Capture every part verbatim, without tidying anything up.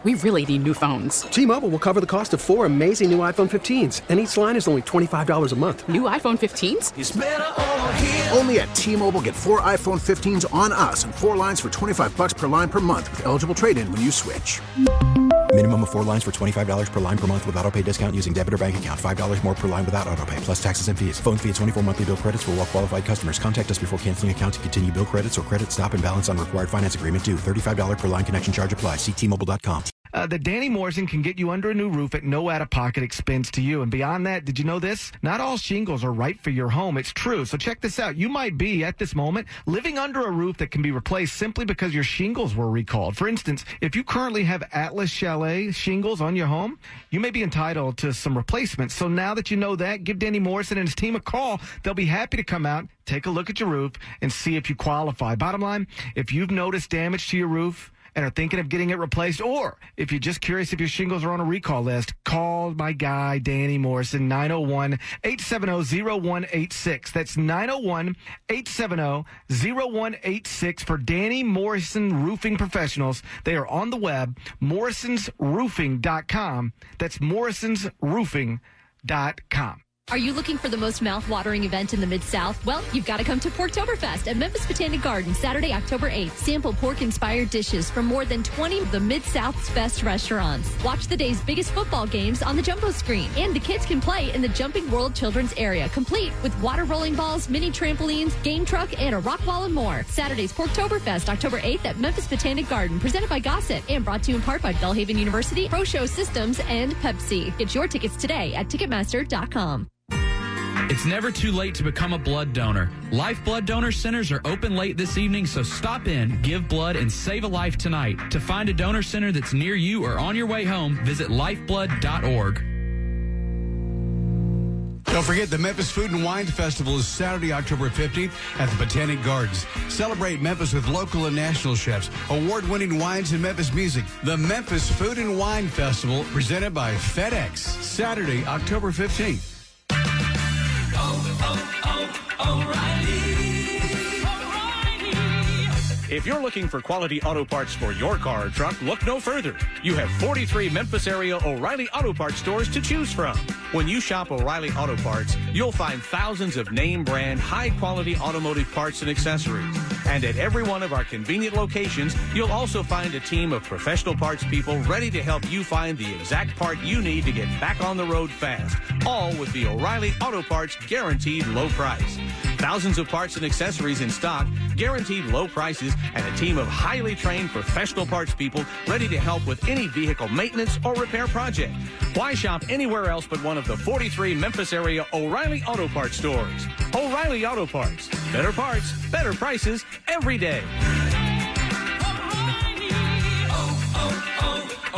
We really need new phones. T-Mobile will cover the cost of four amazing new iPhone fifteens, and each line is only twenty-five dollars a month. New iPhone fifteens? It's better over here. Only at T-Mobile, get four iPhone fifteens on us and four lines for twenty-five dollars per line per month with eligible trade-in when you switch. Minimum of four lines for twenty-five dollars per line per month with autopay discount using debit or bank account. five dollars more per line without autopay, plus taxes and fees. Phone fee at twenty-four monthly bill credits for well-qualified customers. Contact us before canceling account to continue bill credits or credit stop and balance on required finance agreement due. thirty-five dollars per line connection charge applies. See T Mobile dot com. Uh, that Danny Morrison can get you under a new roof at no out-of-pocket expense to you. And beyond that, did you know this? Not all shingles are right for your home. It's true. So check this out. You might be, at this moment, living under a roof that can be replaced simply because your shingles were recalled. For instance, if you currently have Atlas Chalet shingles on your home, you may be entitled to some replacements. So now that you know that, give Danny Morrison and his team a call. They'll be happy to come out, take a look at your roof, and see if you qualify. Bottom line, if you've noticed damage to your roof and are thinking of getting it replaced, or if you're just curious if your shingles are on a recall list, call my guy, Danny Morrison, nine oh one, eight seven oh, oh one eight six. That's nine oh one, eight seven oh, oh one eight six for Danny Morrison Roofing Professionals. They are on the web, morrisons roofing dot com. That's morrisons roofing dot com. Are you looking for the most mouth-watering event in the Mid-South? Well, you've got to come to Porktoberfest at Memphis Botanic Garden, Saturday, October eighth. Sample pork-inspired dishes from more than twenty of the Mid-South's best restaurants. Watch the day's biggest football games on the jumbo screen. And the kids can play in the Jumping World Children's Area, complete with water rolling balls, mini trampolines, game truck, and a rock wall and more. Saturday's Porktoberfest, October eighth at Memphis Botanic Garden, presented by Gossett and brought to you in part by Belhaven University, Pro Show Systems, and Pepsi. Get your tickets today at Ticketmaster dot com. It's never too late to become a blood donor. Life Blood Donor Centers are open late this evening, so stop in, give blood, and save a life tonight. To find a donor center that's near you or on your way home, visit lifeblood dot org. Don't forget, the Memphis Food and Wine Festival is Saturday, October fifteenth at the Botanic Gardens. Celebrate Memphis with local and national chefs, award-winning wines, and Memphis music. The Memphis Food and Wine Festival, presented by FedEx, Saturday, October fifteenth. If you're looking for quality auto parts for your car or truck, look no further. You have forty-three Memphis area O'Reilly Auto Parts stores to choose from. When you shop O'Reilly Auto Parts, you'll find thousands of name brand, high quality automotive parts and accessories. And at every one of our convenient locations, you'll also find a team of professional parts people ready to help you find the exact part you need to get back on the road fast. All with the O'Reilly Auto Parts guaranteed low price. Thousands of parts and accessories in stock, guaranteed low prices, and a team of highly trained professional parts people ready to help with any vehicle maintenance or repair project. Why shop anywhere else but one of the forty-three Memphis area O'Reilly Auto Parts stores? O'Reilly Auto Parts. Better parts, better prices every day. Oh, oh,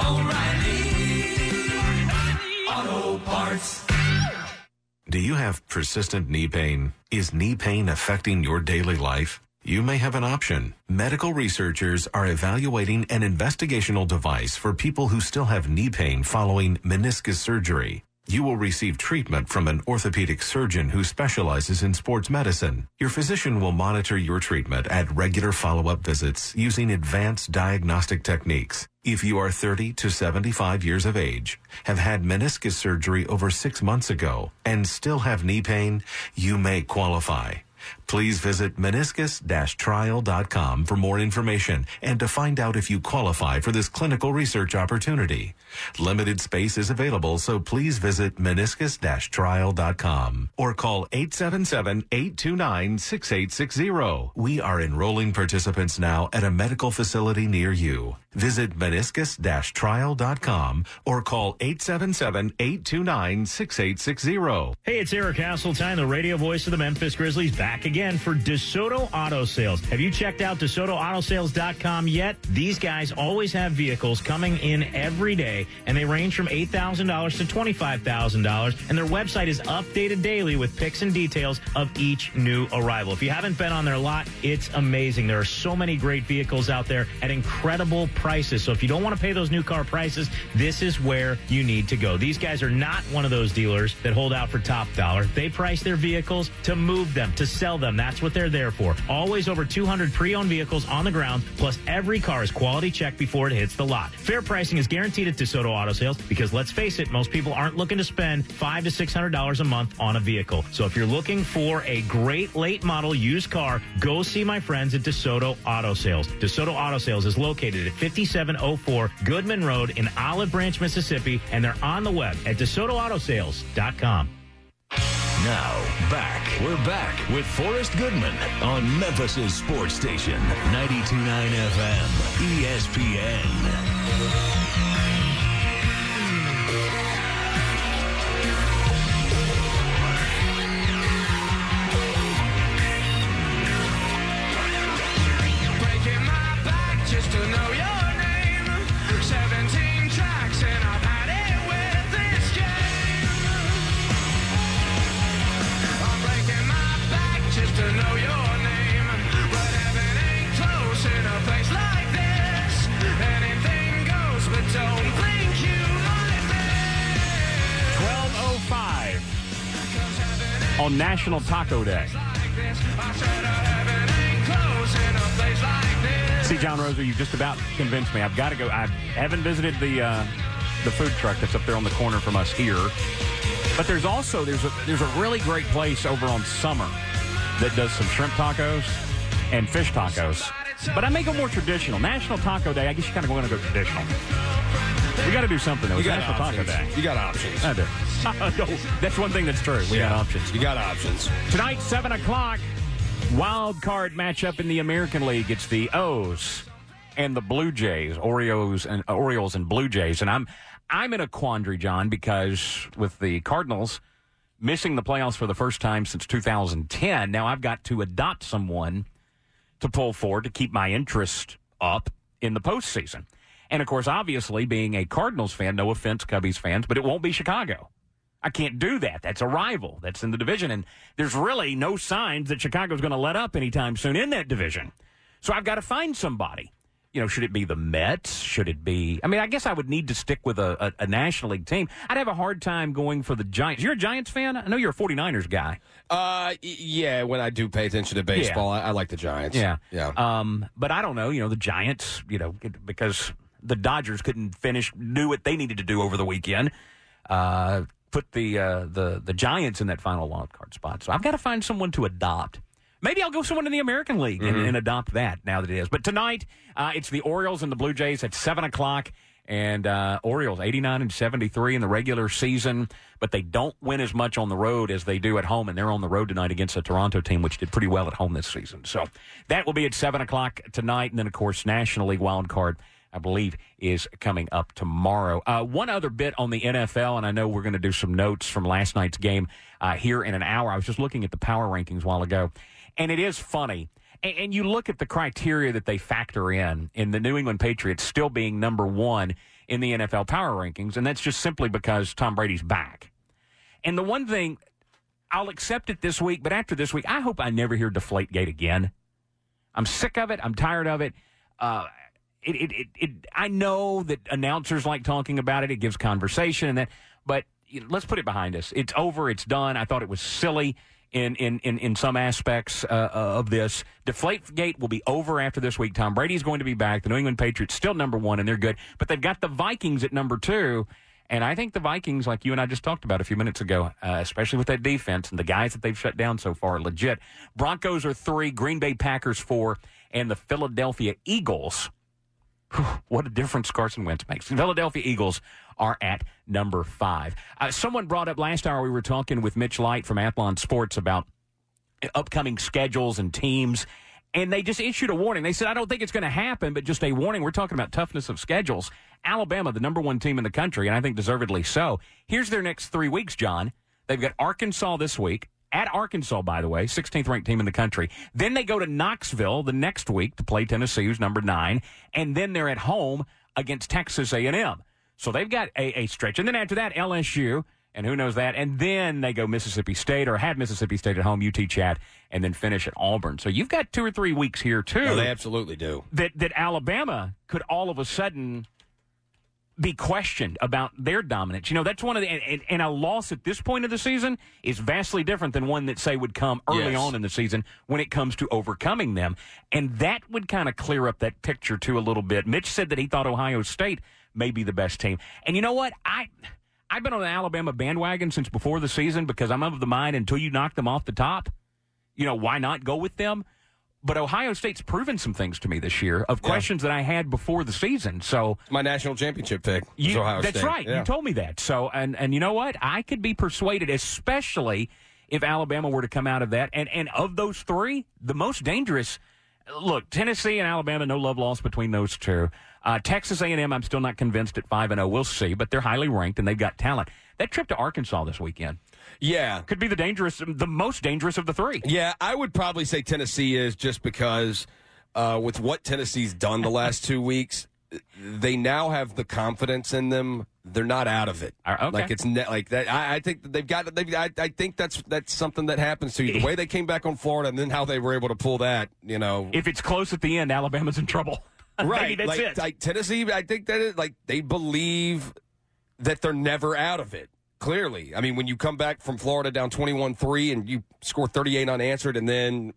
oh, O'Reilly Auto Parts. Do you have persistent knee pain? Is knee pain affecting your daily life? You may have an option. Medical researchers are evaluating an investigational device for people who still have knee pain following meniscus surgery. You will receive treatment from an orthopedic surgeon who specializes in sports medicine. Your physician will monitor your treatment at regular follow-up visits using advanced diagnostic techniques. If you are thirty to seventy-five years of age, have had meniscus surgery over six months ago, and still have knee pain, you may qualify. Please visit meniscus dash trial dot com for more information and to find out if you qualify for this clinical research opportunity. Limited space is available, so please visit meniscus dash trial dot com or call eight seven seven, eight two nine, six eight six zero. We are enrolling participants now at a medical facility near you. Visit meniscus dash trial dot com or call eight seven seven, eight two nine, six eight six zero. Hey, it's Eric Hasseltine, the radio voice of the Memphis Grizzlies, back again for DeSoto Auto Sales. Have you checked out DeSoto Auto Sales dot com yet? These guys always have vehicles coming in every day, and they range from eight thousand dollars to twenty-five thousand dollars, and their website is updated daily with pics and details of each new arrival. If you haven't been on their lot, it's amazing. There are so many great vehicles out there at incredible prices. So if you don't want to pay those new car prices, this is where you need to go. These guys are not one of those dealers that hold out for top dollar. They price their vehicles to move them, to sell them. them. That's what they're there for. Always over two hundred pre-owned vehicles on the ground, plus every car is quality checked before it hits the lot. Fair pricing is guaranteed at DeSoto Auto Sales because, let's face it, most people aren't looking to spend five to six hundred dollars a month on a vehicle. So if you're looking for a great late model used car, go see my friends at DeSoto Auto Sales. DeSoto Auto Sales is located at fifty-seven oh four Goodman Road in Olive Branch, Mississippi, and they're on the web at DeSoto Auto Sales dot com. Now, back. We're back with Forrest Goodman on Memphis' sports station, ninety-two point nine F M, E S P N. Just to know your name. seventeen tracks and I've had it with this game. I'm breaking my back just to know your name. But heaven ain't close in a place like this. Anything goes, but don't think you might miss. twelve oh five on National Taco Day. See, John Roser, you just about convinced me. I've got to go. I haven't visited the uh, the food truck that's up there on the corner from us here. But there's also, there's a, there's a really great place over on Summer that does some shrimp tacos and fish tacos. But I may go more traditional. National Taco Day, I guess you kind of want to go traditional. We got to do something, though. You It's got National options. Taco Day. You got options. I do. No, that's one thing that's true. We Yeah. got options. You got options. Tonight, seven o'clock, wild card matchup in the American League. It's the O's and the Blue Jays, Orioles and uh, Orioles and Blue Jays. And I'm I'm in a quandary, John, because with the Cardinals missing the playoffs for the first time since two thousand ten, now I've got to adopt someone to pull for to keep my interest up in the postseason. And, of course, obviously, being a Cardinals fan, no offense, Cubbies fans, but it won't be Chicago. I can't do that. That's a rival. That's in the division. And there's really no signs that Chicago's going to let up anytime soon in that division. So I've got to find somebody. You know, should it be the Mets? Should it be... I mean, I guess I would need to stick with a, a, a National League team. I'd have a hard time going for the Giants. You're a Giants fan? I know you're a forty-niners guy. Uh, yeah, when I do pay attention to baseball, I, I like the Giants. Yeah. Yeah. Um, but I don't know. You know, the Giants, you know, because the Dodgers couldn't finish, do what they needed to do over the weekend. Uh... Put the uh, the the Giants in that final wild card spot. So I've got to find someone to adopt. Maybe I'll go someone in the American League and, Mm-hmm. and adopt that now that it is. But tonight, uh, it's the Orioles and the Blue Jays at seven o'clock. And uh, Orioles eighty-nine and seventy-three in the regular season, but they don't win as much on the road as they do at home. And they're on the road tonight against a Toronto team, which did pretty well at home this season. So that will be at seven o'clock tonight. And then, of course, National League wild card, I believe, is coming up tomorrow. Uh, one other bit on the N F L, and I know we're going to do some notes from last night's game uh, here in an hour. I was just looking at the power rankings a while ago, and it is funny. And, and you look at the criteria that they factor in, in the New England Patriots still being number one in the N F L power rankings, and that's just simply because Tom Brady's back. And the one thing, I'll accept it this week, but after this week, I hope I never hear Deflategate again. I'm sick of it. I'm tired of it. Uh It, it, it, it, I know that announcers like talking about it. It gives conversation and that, but you know, let's put it behind us. It's over. It's done. I thought it was silly in, in, in, in some aspects uh, of this. Deflategate will be over after this week. Tom Brady's going to be back. The New England Patriots still number one, and they're good. But they've got the Vikings at number two. And I think the Vikings, like you and I just talked about a few minutes ago, uh, especially with that defense and the guys that they've shut down so far, are legit. Broncos are three, Green Bay Packers four, and the Philadelphia Eagles. What a difference Carson Wentz makes. The Philadelphia Eagles are at number five. Uh, someone brought up last hour, we were talking with Mitch Light from Athlon Sports about upcoming schedules and teams, and they just issued a warning. They said, I don't think it's going to happen, but just a warning. We're talking about toughness of schedules. Alabama, the number one team in the country, and I think deservedly so. Here's their next three weeks, John. They've got Arkansas this week. At Arkansas, by the way, sixteenth ranked team in the country. Then they go to Knoxville the next week to play Tennessee, who's number nine. And then they're at home against Texas A and M. So they've got a, a stretch. And then after that, L S U, and who knows that. And then they go Mississippi State, or have Mississippi State at home, U T Chat, and then finish at Auburn. So you've got two or three weeks here, too. No, they absolutely do. That, that Alabama could all of a sudden be questioned about their dominance. You know, that's one of the and, and a loss at this point of the season is vastly different than one that, say, would come early Yes. on in the season when it comes to overcoming them. And that would kind of clear up that picture, too, a little bit. Mitch said that he thought Ohio State may be the best team. And you know what? I, I've been on the Alabama bandwagon since before the season because I'm of the mind until you knock them off the top, you know, why not go with them? But Ohio State's proven some things to me this year of Yeah. questions that I had before the season. So My national championship pick is you, Ohio that's State. right. Yeah. You told me that. So, and and you know what? I could be persuaded, especially if Alabama were to come out of that. And and of those three, the most dangerous. Look, Tennessee and Alabama, no love lost between those two. Uh, Texas A and M, I'm still not convinced at five and zero. We'll see, but they're highly ranked and they've got talent. That trip to Arkansas this weekend, Yeah. could be the dangerous, the most dangerous of the three. Yeah, I would probably say Tennessee is just because uh, with what Tennessee's done the last two weeks, they now have the confidence in them. They're not out of it. okay. Like it's ne- like that. I, I think that they've got. They've, I, I think that's that's something that happens to you. The way they came back on Florida and then how they were able to pull that. You know, If it's close at the end, Alabama's in trouble. right? Maybe that's like, it. like Tennessee, I think that it, like they believe that they're never out of it. Clearly, I mean, when you come back from Florida down twenty-one three and you score thirty-eight unanswered, and then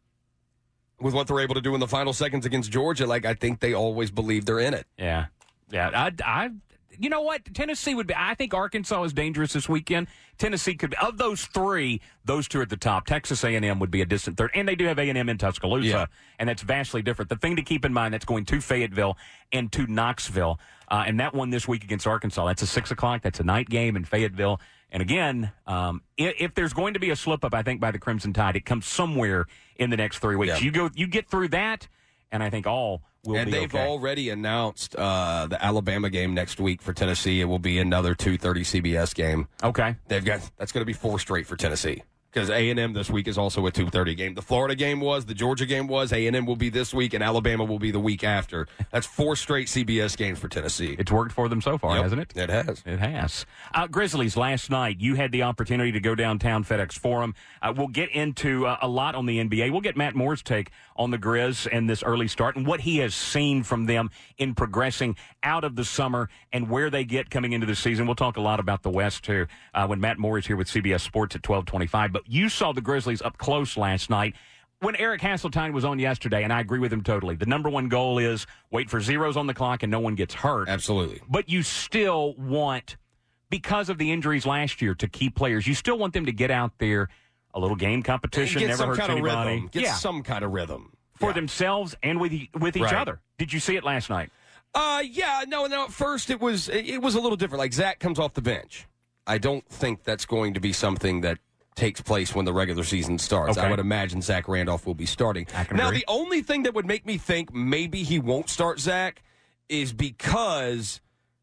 with what they're able to do in the final seconds against Georgia, like I think they always believe they're in it. Yeah, yeah. I, I, you know what? Tennessee would be. I think Arkansas is dangerous this weekend. Tennessee could be. Of those three, those two are at the top. Texas A and M would be a distant third, and they do have A and M in Tuscaloosa, Yeah. and that's vastly different. The thing to keep in mind, that's going to Fayetteville and to Knoxville, uh, and that one this week against Arkansas. That's a six o'clock. That's a night game in Fayetteville. And again, um, if, if there's going to be a slip up, I think by the Crimson Tide, it comes somewhere in the next three weeks. Yeah. You go, you get through that, and I think all will and be they've okay. already announced uh, the Alabama game next week for Tennessee. It will be another two thirty C B S game. Okay, they've got that's going to be four straight for Tennessee. Because A and M this week is also a two thirty game. The Florida game was, the Georgia game was, A and M will be this week, and Alabama will be the week after. That's four straight C B S games for Tennessee. It's worked for them so far, Yep, hasn't it? It has. It has. Uh, Grizzlies, last night, you had the opportunity to go downtown FedEx Forum. Uh, we'll get into uh, a lot on the N B A. We'll get Matt Moore's take on the Grizz and this early start and what he has seen from them in progressing out of the summer and where they get coming into the season. We'll talk a lot about the West, too, uh, when Matt Moore is here with C B S Sports at twelve twenty-five. But you saw the Grizzlies up close last night. When Eric Hasseltine was on yesterday, and I agree with him totally, the number one goal is wait for zeros on the clock and no one gets hurt. Absolutely. But you still want, because of the injuries last year to key players, you still want them to get out there, a little game competition, Get never some hurts kind of anybody. rhythm. Get yeah, some kind of rhythm. for Yeah. themselves and with e- with each Right. other. Did you see it last night? Uh, yeah, no, no. At first, it was it was a little different. Like Zach comes off the bench. I don't think that's going to be something that takes place when the regular season starts. Okay. I would imagine Zach Randolph will be starting. I can Now, agree. the only thing that would make me think maybe he won't start Zach is because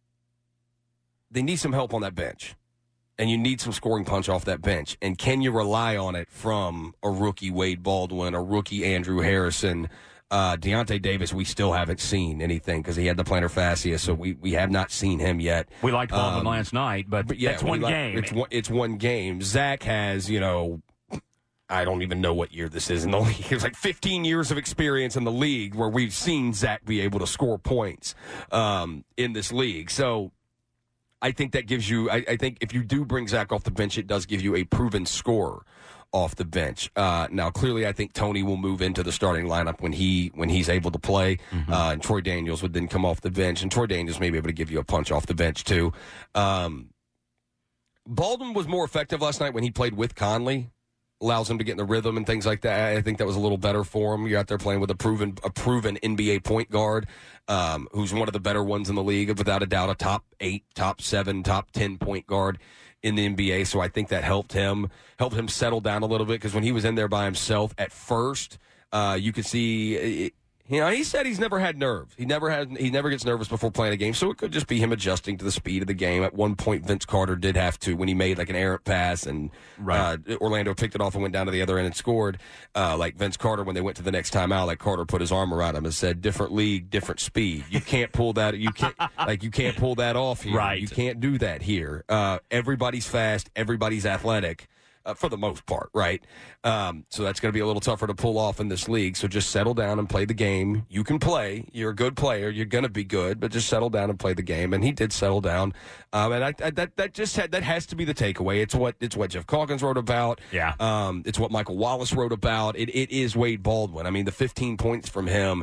they need some help on that bench. And you need some scoring punch off that bench. And can you rely on it from a rookie Wade Baldwin, a rookie Andrew Harrison? Uh, Deontay Davis, we still haven't seen anything because he had the plantar fascia, so we, we have not seen him yet. We liked Baldwin Um, last night, but, But yeah, that's we one like- game. It's one, it's one game. Zach has, you know, I don't even know what year this is in the league. It's like fifteen years of experience in the league where we've seen Zach be able to score points um, in this league. So I think that gives you, I, I think if you do bring Zach off the bench, it does give you a proven scorer off the bench. Uh, now, clearly, I think Tony will move into the starting lineup when he when he's able to play, Mm-hmm. uh, and Troy Daniels would then come off the bench, and Troy Daniels may be able to give you a punch off the bench too. Um, Baldwin was more effective last night when he played with Conley. Allows him to get in the rhythm and things like that. I think that was a little better for him. You're out there playing with a proven a proven N B A point guard, um, who's one of the better ones in the league, without a doubt, a top eight, top seven, top ten point guard in the N B A. So I think that helped him helped him settle down a little bit, because when he was in there by himself at first, uh, you could see. It, You know, he said he's never had nerves. He never had. He never gets nervous before playing a game. So it could just be him adjusting to the speed of the game. At one point, Vince Carter did have to, when he made like an errant pass, and Right. uh, Orlando picked it off and went down to the other end and scored. Uh, like Vince Carter, when they went to the next timeout, like Carter put his arm around him and said, "Different league, different speed. You can't pull that. You can't like you can't pull that off here. Right. You can't do that here. Uh, everybody's fast. Everybody's athletic." uh, for the most part, right? Um, so that's going to be a little tougher to pull off in this league. So just settle down and play the game. You can play. You're a good player. You're going to be good, but just settle down and play the game. And he did settle down. Um, and I, I, that that just had, that has to be the takeaway. It's what it's what Jeff Calkins wrote about. Yeah. Um, it's what Michael Wallace wrote about. It it is Wade Baldwin. I mean, the fifteen points from him,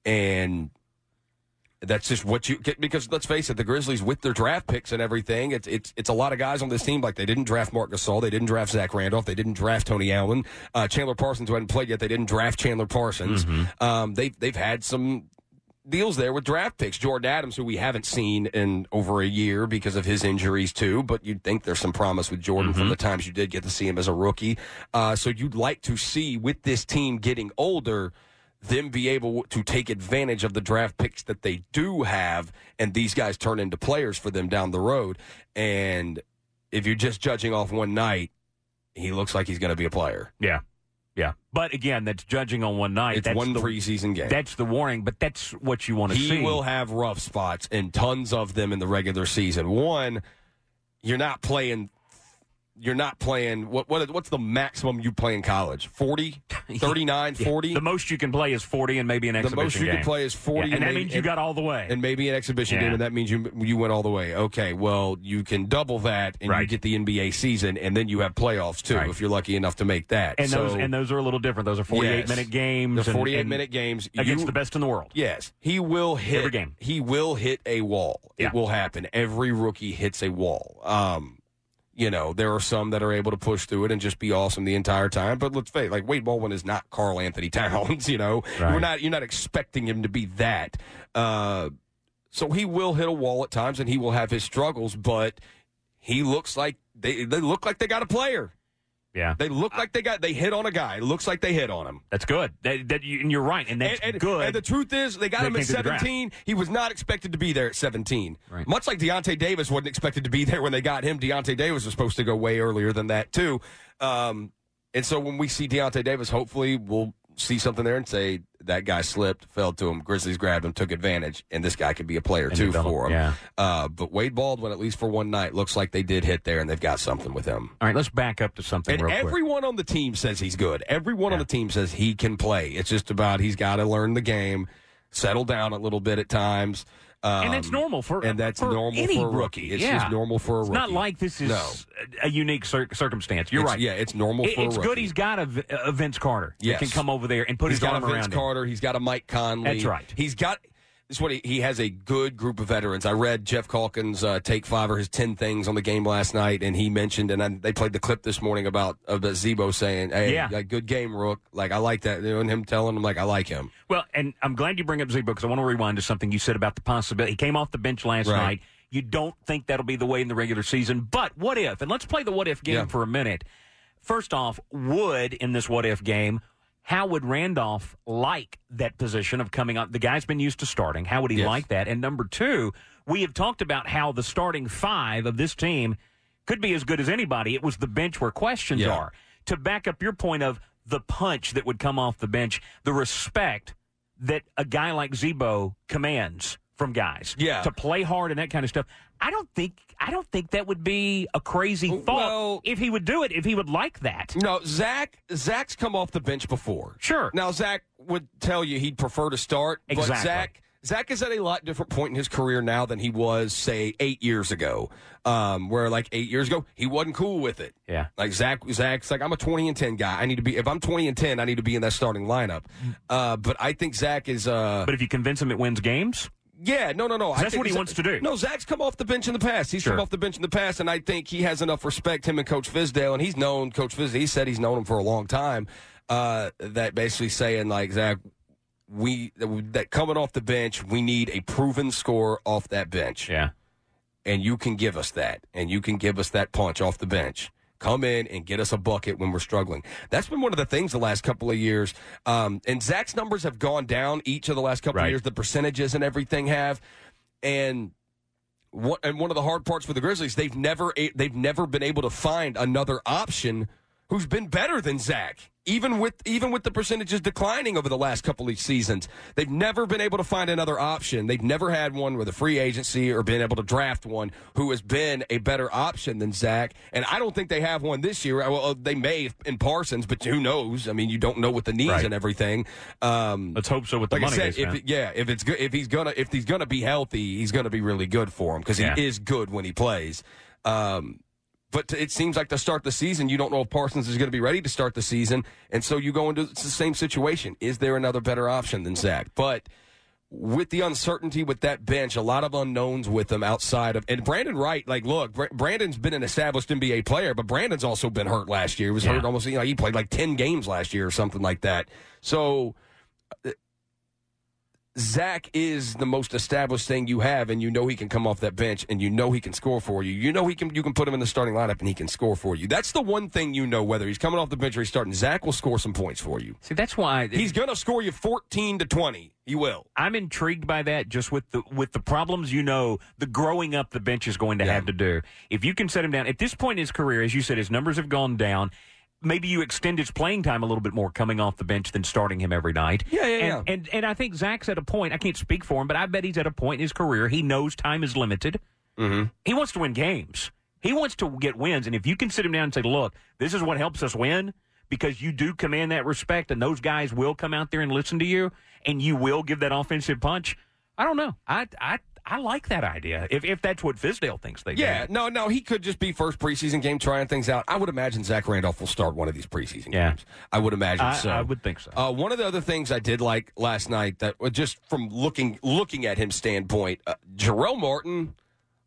and that's just what you get, because let's face it, the Grizzlies with their draft picks and everything, it's it's it's a lot of guys on this team. Like, they didn't draft Marc Gasol, they didn't draft Zach Randolph, they didn't draft Tony Allen, uh, Chandler Parsons, who hadn't played yet, they didn't draft Chandler Parsons. Mm-hmm. Um, they they've had some deals there with draft picks. Jordan Adams, who we haven't seen in over a year because of his injuries too, but you'd think there's some promise with Jordan Mm-hmm. from the times you did get to see him as a rookie. Uh, so you'd like to see, with this team getting older, them be able to take advantage of the draft picks that they do have, and these guys turn into players for them down the road. And if you're just judging off one night, he looks like he's going to be a player. Yeah. Yeah. But again, that's judging on one night. It's that's one the, preseason game. That's the warning, but that's what you want to He see. will have rough spots, and tons of them in the regular season. One, you're not playing... You're not playing, what, what what's the maximum you play in college? forty? thirty-nine, forty? The most you can play is forty and maybe an exhibition The most you game. can play is forty. Yeah, and, and that maybe, means you and, got all the way. And maybe an exhibition Yeah. game, and that means you you went all the way. Okay, well, you can double that, and you Right. get the N B A season, and then you have playoffs, too, Right. if you're lucky enough to make that. And so, those and those are a little different. Those are forty-eight minute Yes. games. The and- forty-eight and minute games. against You- the best in the world. Yes, he will hit Every game. He will hit a wall. Yeah. It will happen. Every rookie hits a wall. Um, you know, there are some that are able to push through it and just be awesome the entire time. But let's face it, like, Wade Baldwin is not Karl Anthony Towns. You know, Right. you're not you're not expecting him to be that. Uh, so he will hit a wall at times, and he will have his struggles. But he looks like they they look like they got a player. Yeah. They look like they got they hit on a guy. It looks like they hit on him. That's good. That, that you, and you're right. And that's and, and, good. And the truth is, they got They him at came through the draft. seventeen. He was not expected to be there at seventeen. Right. Much like Deontay Davis wasn't expected to be there when they got him. Deontay Davis was supposed to go way earlier than that, too. Um, and so when we see Deontay Davis, hopefully we'll see something there and say, that guy slipped, fell to him, Grizzlies grabbed him, took advantage, and this guy could be a player, And too, develop, for him. yeah. Uh, but Wade Baldwin, at least for one night, looks like they did hit there, and they've got something with him. All right, let's back up to something And real quick. everyone on the team says he's good. Everyone on the team says he can play. It's just about he's got to learn the game, settle down a little bit at times. Um, and that's normal for and that's for normal any for a rookie. rookie. It's yeah. just normal for a It's rookie. not like this is No. a unique cir- circumstance. You're It's- right. yeah, it's normal It- for a It's rookie. good he's got a, V- a Vince Carter Yes. that can come over there and put He's his got arm a Vince around Carter. He's got a Mike Conley. That's right. He's got. This is what he, he has a good group of veterans. I read Jeff Calkins' uh, take five or his ten things on the game last night, and he mentioned, and I, they played the clip this morning about about Zebo saying, "Hey, Yeah. like, good game, Rook." Like, I like that, you know, and him telling him like, "I like him." Well, and I'm glad you bring up Zebo because I want to rewind to something you said about the possibility. He came off the bench last Right. night. You don't think that'll be the way in the regular season, but what if? And let's play the what if game Yeah. for a minute. First off, would in this what if game, how would Randolph like that position of coming up? The guy's been used to starting. How would he Yes. like that? And number two, we have talked about how the starting five of this team could be as good as anybody. It was the bench where questions Yeah. are. To back up your point of the punch that would come off the bench, the respect that a guy like Zebo commands from guys. Yeah. To play hard and that kind of stuff. I don't think I don't think that would be a crazy thought Well- if he would do it, if he would like that. No, Zach. Zach's come off the bench before. Sure. Now Zach would tell you he'd prefer to start, but Exactly. Zach. Zach is at a lot different point in his career now than he was, say, eight years ago. Um, where like eight years ago, he wasn't cool with it. Yeah. Like Zach, Zach's like, I'm a twenty and ten guy. I need to be. If I'm twenty and ten, I need to be in that starting lineup. Uh, but I think Zach is. Uh, But if you convince him it wins games, yeah, no, no, no. I that's think what he Zach- wants to do. No, Zach's come off the bench in the past. He's Sure. come off the bench in the past, and I think he has enough respect, him and Coach Fizdale, and he's known Coach Fizdale. He said he's known him for a long time. Uh, that basically saying, like, Zach, we that coming off the bench, we need a proven scorer off that bench. Yeah. And you can give us that, and you can give us that punch off the bench. Come in and get us a bucket when we're struggling. That's been one of the things the last couple of years. Um, and Zach's numbers have gone down each of the last couple Right. of years. The percentages and everything have. And what and one of the hard parts for the Grizzlies, they've never they've never been able to find another option who's been better than Zach. Even with even with the percentages declining over the last couple of seasons, they've never been able to find another option. They've never had one with a free agency or been able to draft one who has been a better option than Zach. And I don't think they have one this year. Well, they may in Parsons, but who knows? I mean, you don't know with the knees Right. and everything. Um, Let's hope so with the like money I said, they if spent. it- yeah, if it's good, if he's gonna if he's gonna be healthy, he's gonna be really good for him because Yeah. he is good when he plays. Um, But it seems like to start the season, you don't know if Parsons is going to be ready to start the season. And so you go into the same situation. Is there another better option than Zach? But with the uncertainty with that bench, a lot of unknowns with them outside of – and Brandon Wright, like, look, Br- Brandon's been an established N B A player, but Brandon's also been hurt last year. He was Yeah. hurt almost – you know, he played like ten games last year or something like that. So – Zach is the most established thing you have, and you know he can come off that bench, and you know he can score for you. You know he can. You can put him in the starting lineup, and he can score for you. That's the one thing you know, whether he's coming off the bench or he's starting. Zach will score some points for you. See, that's why He's going to score you fourteen to twenty. He will. I'm intrigued by that just with the with the problems you know the growing up the bench is going to have to do. If you can set him down at this point in his career, as you said, his numbers have gone down. Maybe you extend his playing time a little bit more coming off the bench than starting him every night. Yeah, yeah, and, yeah. And and I think Zach's at a point. I can't speak for him, but I bet he's at a point in his career. He knows time is limited. Mm-hmm. He wants to win games. He wants to get wins. And if you can sit him down and say, "Look, this is what helps us win," because you do command that respect, and those guys will come out there and listen to you, and you will give that offensive punch. I don't know. I I I like that idea. If if that's what Fizdale thinks they Yeah, do. no, no, he could just be first preseason game trying things out. I would imagine Zach Randolph will start one of these preseason Yeah. games. I would imagine I, so. I would think so. Uh, one of the other things I did like last night, that was just from looking looking at him standpoint, uh, Jarrell Martin,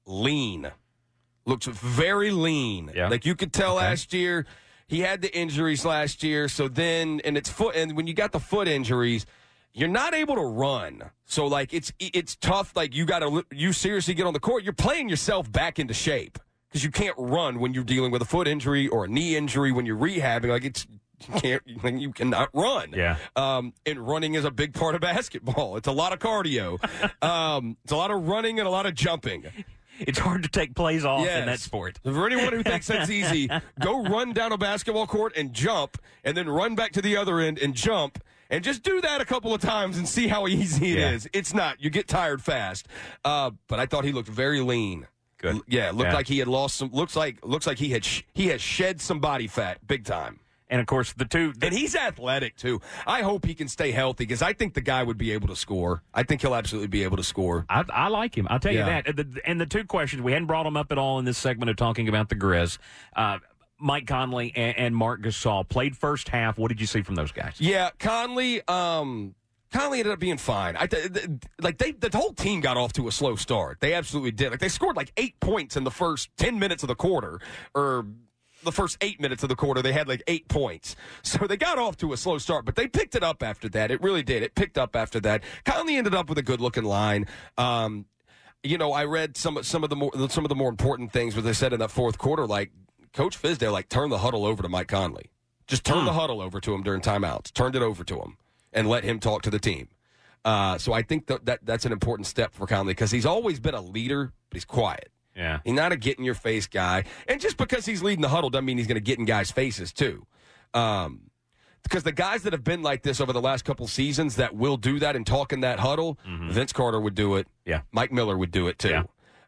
lean, looks very lean. Yeah. Like you could tell Okay. last year, he had the injuries last year. So then, and it's foot, and when you got the foot injuries, you're not able to run. So like it's it's tough. Like you got to you seriously get on the court. You're playing yourself back into shape because you can't run when you're dealing with a foot injury or a knee injury when you're rehabbing. Like it's you can't you cannot run. Yeah. Um, and running is a big part of basketball. It's a lot of cardio. um, it's a lot of running and a lot of jumping. It's hard to take plays off Yes. in that sport. For anyone who thinks that's easy, go run down a basketball court and jump, and then run back to the other end and jump, and just do that a couple of times and see how easy it Yeah. is. It's not. You get tired fast. Uh, but I thought he looked very lean. Good. L- Yeah, looked Yeah. like he had lost some. Looks like looks like he had sh- he has shed some body fat big time. And, of course, the two – And he's athletic, too. I hope he can stay healthy because I think the guy would be able to score. I think he'll absolutely be able to score. I, I like him. I'll tell Yeah. you that. And the, and the two questions, we hadn't brought them up at all in this segment of talking about the Grizz. Uh, Mike Conley and, and Mark Gasol played first half. What did you see from those guys? Yeah, Conley. Um, Conley ended up being fine. I th- th- like they the whole team got off to a slow start. They absolutely did. Like they scored like eight points in the first ten minutes of the quarter, or the first eight minutes of the quarter. They had like eight points, so they got off to a slow start. But they picked it up after that. It really did. It picked up after that. Conley ended up with a good looking line. Um, you know, I read some some of the more some of the more important things what they said in that fourth quarter, like. Coach Fizdale, like, turned the huddle over to Mike Conley. Just turn the huddle over to him during timeouts. Turned it over to him and let him talk to the team. Uh, so I think that, that that's an important step for Conley because he's always been a leader, but he's quiet. Yeah. He's not a get-in-your-face guy. And just because he's leading the huddle doesn't mean he's going to get in guys' faces, too. Um, because the guys that have been like this over the last couple seasons that will do that and talk in that huddle, Mm-hmm. Vince Carter would do it. Yeah. Mike Miller would do it, too. Yeah.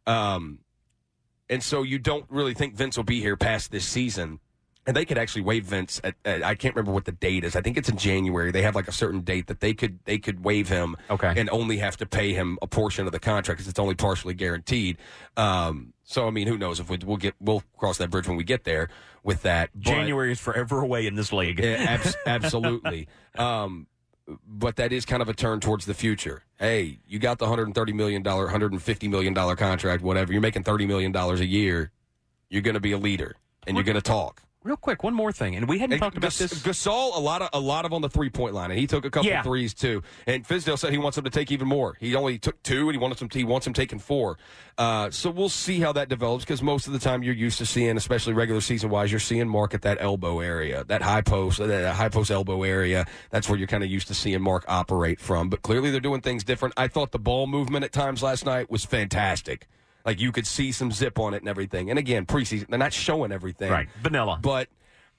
Um, and so you don't really think Vince will be here past this season. And they could actually waive Vince at, at I can't remember what the date is. I think it's in January. They have like a certain date that they could they could waive him Okay. and only have to pay him a portion of the contract because it's only partially guaranteed. Um, so I mean, who knows if we, we'll get we'll cross that bridge when we get there with that. But- January is forever away in this league. yeah, abs- absolutely. Um, but that is kind of a turn towards the future. Hey, you got the one hundred thirty million dollars, one hundred fifty million dollars contract, whatever. You're making thirty million dollars a year. You're going to be a leader, and you're going to talk. Real quick, one more thing, and we hadn't And talked about Gas- this. Gasol, a lot of a lot of on the three point line, and he took a couple Yeah. threes too. And Fizdale said he wants him to take even more. He only took two, and he wants him. He wants him taking four. Uh, so we'll see how that develops because most of the time you're used to seeing, especially regular season wise, you're seeing Mark at that elbow area, that high post, that high post elbow area. That's where you're kind of used to seeing Mark operate from. But clearly they're doing things different. I thought the ball movement at times last night was fantastic. Like you could see some zip on it and everything. And again, preseason, they're not showing everything, Right. Vanilla. But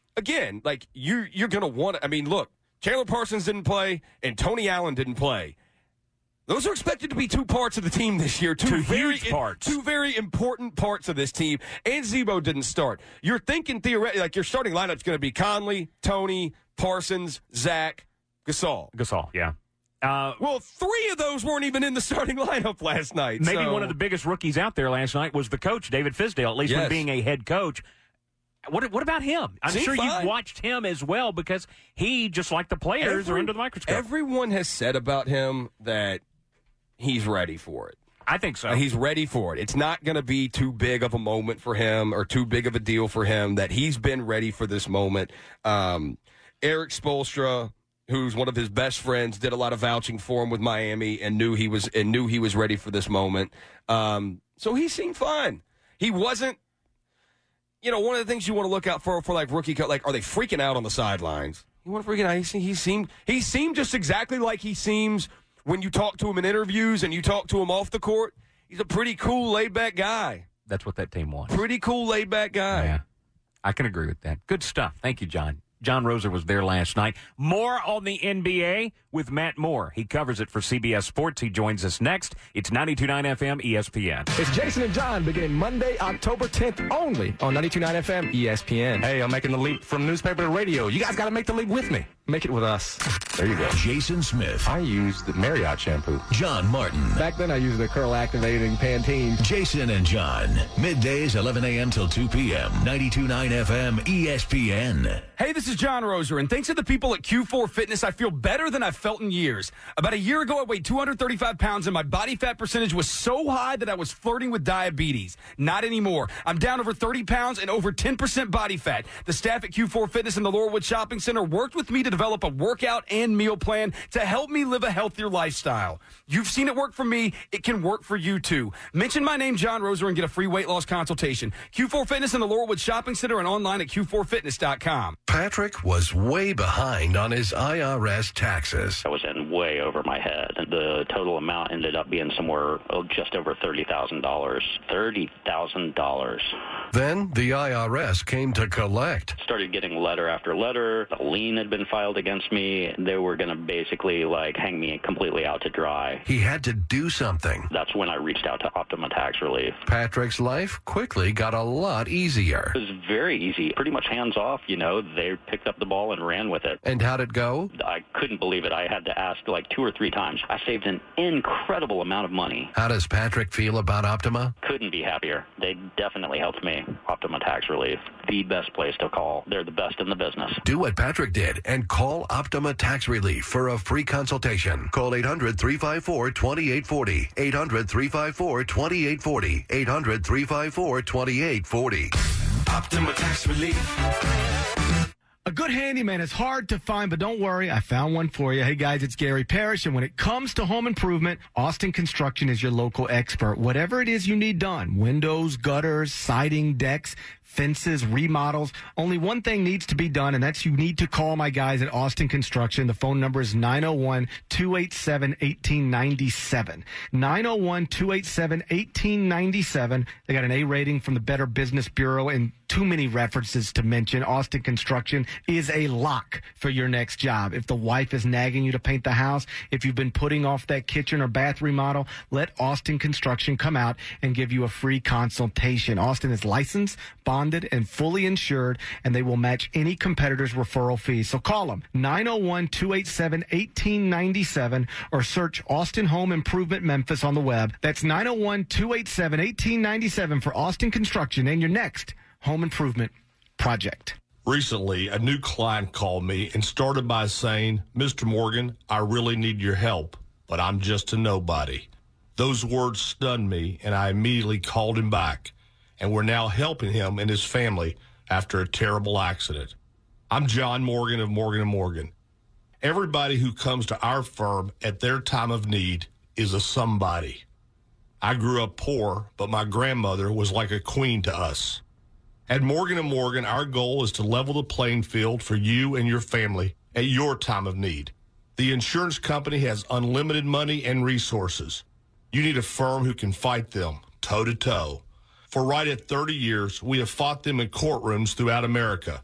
again, like, you, you're going to want to – I mean, look, Chandler Parsons didn't play and Tony Allen didn't play. Those are expected to be two parts of the team this year. Two, two very, huge parts. Two very important parts of this team. And Zebo didn't start. You're thinking theoretically, like your starting lineup's going to be Conley, Tony, Parsons, Zach, Gasol. Gasol, yeah. Uh, well, three of those weren't even in the starting lineup last night. Maybe so. one of the biggest rookies out there last night was the coach, David Fisdale, at least yes. when being a head coach. What what about him? I'm Seemed sure fine. you've watched him as well because he, just like the players, Every, are under the microscope. Everyone has said about him that he's ready for it. I think so. Uh, he's ready for it. It's not going to be too big of a moment for him or too big of a deal for him, that he's been ready for this moment. Um, Eric Spoelstra, who's one of his best friends, did a lot of vouching for him with Miami and knew he was and knew he was ready for this moment. Um, so he seemed fine. He wasn't, you know, one of the things you want to look out for for like rookie, like, are they freaking out on the sidelines? You want to freaking out? He, he seemed he seemed just exactly like he seems when you talk to him in interviews and you talk to him off the court. He's a pretty cool, laid back guy. That's what that team wants. Pretty cool, laid back guy. Yeah, I can agree with that. Good stuff. Thank you, John. John Roser was there last night. More on the N B A with Matt Moore. He covers it for C B S Sports. He joins us next. It's ninety-two point nine F M E S P N. It's Jason and John beginning Monday, October tenth, only on ninety-two point nine F M E S P N. Hey, I'm making the leap from newspaper to radio. You guys got to make the leap with me. Make it with us. There you go. Jason Smith. I use the Marriott shampoo. John Martin. Back then I used the curl activating Pantene. Jason and John. Middays, eleven a.m. till two p.m. ninety-two point nine F M E S P N. Hey, this is John Roser, and thanks to the people at Q four Fitness, I feel better than I've felt in years. About a year ago, I weighed two hundred thirty-five pounds, and my body fat percentage was so high that I was flirting with diabetes. Not anymore. I'm down over thirty pounds and over ten percent body fat. The staff at Q four Fitness in the Laurelwood Shopping Center worked with me to develop a workout and meal plan to help me live a healthier lifestyle. You've seen it work for me. It can work for you, too. Mention my name, John Roser, and get a free weight loss consultation. Q four Fitness in the Laurelwood Shopping Center and online at Q four fitness dot com. Patrick was way behind on his I R S taxes. I was in way over my head. The total amount ended up being somewhere oh, just over thirty thousand dollars. thirty thousand dollars. Then the I R S came to collect. Started getting letter after letter. A lien had been filed against me. They were going to basically like hang me completely out to dry. He had to do something. That's when I reached out to Optima Tax Relief. Patrick's life quickly got a lot easier. It was very easy. Pretty much hands off, you know. They picked up the ball and ran with it. And how'd it go? I couldn't believe it. I had to ask like two or three times. I saved an incredible amount of money. How does Patrick feel about Optima? Couldn't be happier. They definitely helped me. Optima Tax Relief, the best place to call. They're the best in the business. Do what Patrick did and call Optima Tax Relief for a free consultation. Call eight hundred, three five four, two eight four zero. eight hundred, three five four, two eight four zero. eight hundred, three five four, two eight four zero. Optima Tax Relief. A good handyman is hard to find, but don't worry, I found one for you. Hey, guys, it's Gary Parrish, and when it comes to home improvement, Austin Construction is your local expert. Whatever it is you need done, windows, gutters, siding, decks, fences, remodels, only one thing needs to be done, and that's you need to call my guys at Austin Construction. The phone number is nine oh one, two eight seven, one eight nine seven. nine oh one, two eight seven, one eight nine seven. They got an A rating from the Better Business Bureau and too many references to mention. Austin Construction is a lock for your next job. If the wife is nagging you to paint the house, if you've been putting off that kitchen or bath remodel, let Austin Construction come out and give you a free consultation. Austin is licensed, bonded, and fully insured, and they will match any competitor's referral fees. So call them, nine oh one, two eight seven, one eight nine seven, or search Austin Home Improvement Memphis on the web. That's nine oh one, two eight seven, one eight nine seven for Austin Construction and your next home improvement project. Recently, a new client called me and started by saying, Mister Morgan, I really need your help, but I'm just a nobody. Those words stunned me, and I immediately called him back, and we're now helping him and his family after a terrible accident. I'm John Morgan of Morgan and Morgan. Everybody who comes to our firm at their time of need is a somebody. I grew up poor, but my grandmother was like a queen to us. At Morgan and Morgan, our goal is to level the playing field for you and your family at your time of need. The insurance company has unlimited money and resources. You need a firm who can fight them toe-to-toe. For right at thirty years, we have fought them in courtrooms throughout America.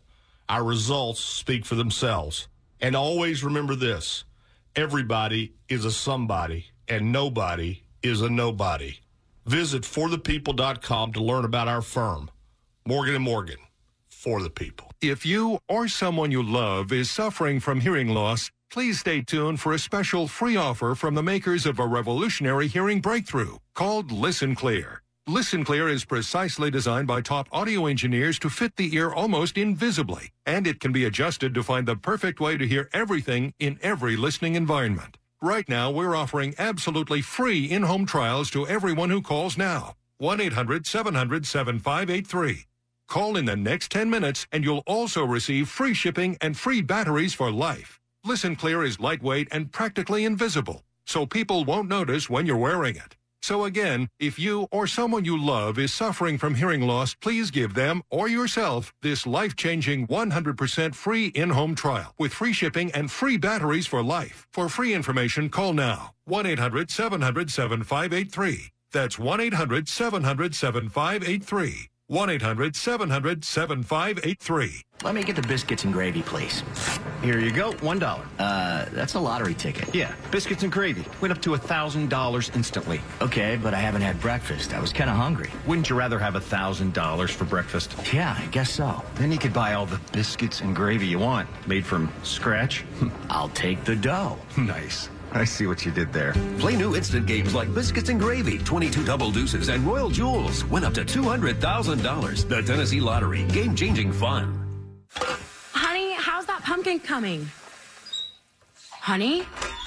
Our results speak for themselves. And always remember this. Everybody is a somebody, and nobody is a nobody. Visit for the people dot com to learn about our firm. Morgan and Morgan, for the people. If you or someone you love is suffering from hearing loss, please stay tuned for a special free offer from the makers of a revolutionary hearing breakthrough called Listen Clear. Listen Clear is precisely designed by top audio engineers to fit the ear almost invisibly, and it can be adjusted to find the perfect way to hear everything in every listening environment. Right now, we're offering absolutely free in-home trials to everyone who calls now. one eight hundred seven hundred seven five eight three. Call in the next ten minutes, and you'll also receive free shipping and free batteries for life. Listen Clear is lightweight and practically invisible, so people won't notice when you're wearing it. So again, if you or someone you love is suffering from hearing loss, please give them or yourself this life-changing one hundred percent free in-home trial with free shipping and free batteries for life. For free information, call now. one eight hundred seven hundred seven five eight three. That's one eight hundred seven hundred seven five eight three. one eight hundred seven hundred seven five eight three. Let me get the biscuits and gravy, please. Here you go, one dollar. Uh, that's a lottery ticket. Yeah, biscuits and gravy. Went up to a thousand dollars instantly. Okay, but I haven't had breakfast. I was kind of hungry. Wouldn't you rather have a thousand dollars for breakfast? Yeah, I guess so. Then you could buy all the biscuits and gravy you want, made from scratch. I'll take the dough. Nice. I see what you did there. Play new instant games like Biscuits and Gravy, twenty-two Double Deuces, and Royal Jewels. Win up to two hundred thousand dollars. The Tennessee Lottery. Game-changing fun. Honey, how's that pumpkin coming? Honey?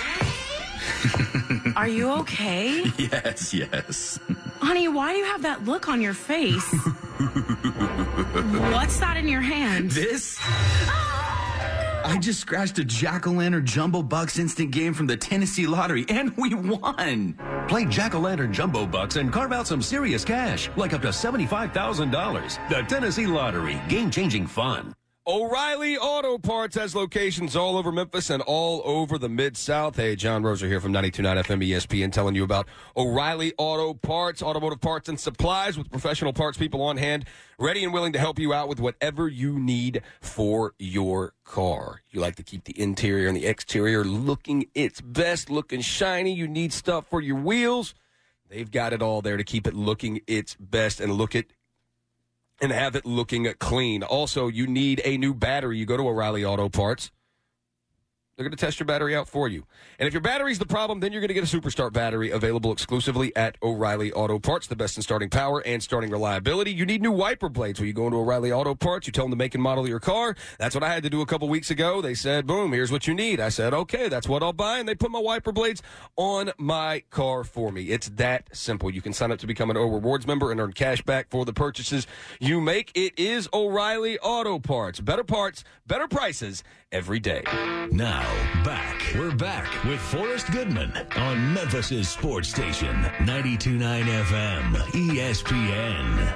Are you okay? Yes, yes. Honey, why do you have that look on your face? What's that in your hand? This? I just scratched a Jack-O-Lantern Jumbo Bucks instant game from the Tennessee Lottery, and we won! Play Jack-O-Lantern Jumbo Bucks and carve out some serious cash, like up to seventy-five thousand dollars. The Tennessee Lottery. Game-changing fun. O'Reilly Auto Parts has locations all over Memphis and all over the Mid-South. Hey, John Roser here from ninety-two point nine F M E S P N telling you about O'Reilly Auto Parts, automotive parts and supplies with professional parts people on hand, ready and willing to help you out with whatever you need for your car. You like to keep the interior and the exterior looking its best, looking shiny. You need stuff for your wheels. They've got it all there to keep it looking its best and look it and have it looking clean. Also, you need a new battery. You go to O'Reilly Auto Parts. They're going to test your battery out for you. And if your battery's the problem, then you're going to get a Superstart battery available exclusively at O'Reilly Auto Parts, the best in starting power and starting reliability. You need new wiper blades. When you go into O'Reilly Auto Parts, you tell them the make and model of your car. That's what I had to do a couple weeks ago. They said, boom, here's what you need. I said, okay, that's what I'll buy. And they put my wiper blades on my car for me. It's that simple. You can sign up to become an O Rewards member and earn cash back for the purchases you make. It is O'Reilly Auto Parts. Better parts, better prices every day. Now, back. We're back with Forrest Goodman on Memphis' sports station, ninety-two point nine F M, E S P N.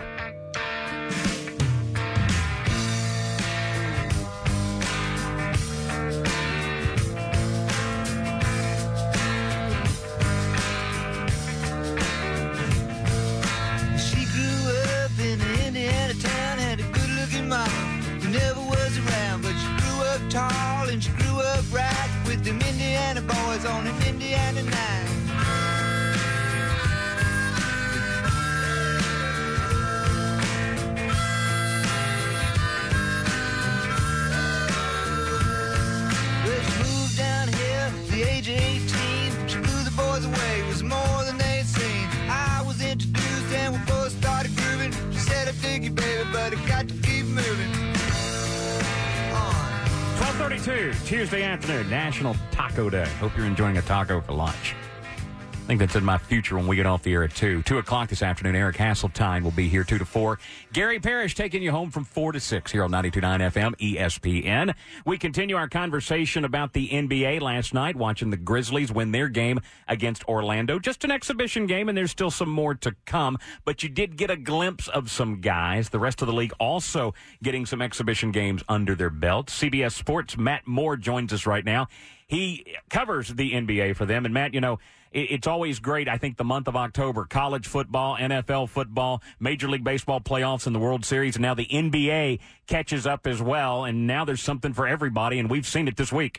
She grew up in an Indiana town, had a good-looking mama who never was around, but she grew up tall and she grew up right with them Indiana boys on an Indiana nine. Well, she moved down here at the age of eighteen. She blew the boys away, it was more than they'd seen. I was introduced and we both started grooving. She said, I dig you, baby, but I got to keep moving. twelve thirty-two, Tuesday afternoon, National Taco Day. Hope you're enjoying a taco for lunch. I think that's in my future when we get off the air at two. two o'clock this afternoon, Eric Hasseltine will be here two to four. Gary Parrish taking you home from four to six here on ninety-two point nine F M, E S P N. We continue our conversation about the N B A last night, watching the Grizzlies win their game against Orlando. Just an exhibition game, and there's still some more to come. But you did get a glimpse of some guys. The rest of the league also getting some exhibition games under their belt. C B S Sports' Matt Moore joins us right now. He covers the N B A for them. And, Matt, you know, it, it's always great, I think, the month of October. College football, N F L football, Major League Baseball playoffs and the World Series, and now the N B A catches up as well, and now there's something for everybody, and we've seen it this week.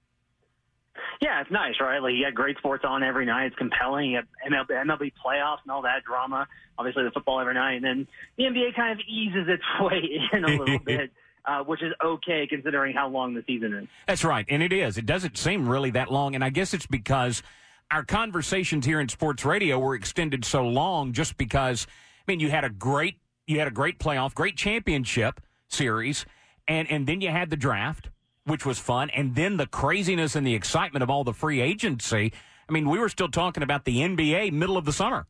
Yeah, it's nice, right? Like, you got great sports on every night. It's compelling. You have M L B, M L B playoffs and all that drama. Obviously, the football every night. And then the N B A kind of eases its way in a little bit, uh, which is okay considering how long the season is. That's right, and it is. It doesn't seem really that long, and I guess it's because our conversations here in sports radio were extended so long just because, I mean, you had a great you had a great playoff, great championship series, and, and then you had the draft, which was fun, and then the craziness and the excitement of all the free agency. I mean, we were still talking about the N B A middle of the summer.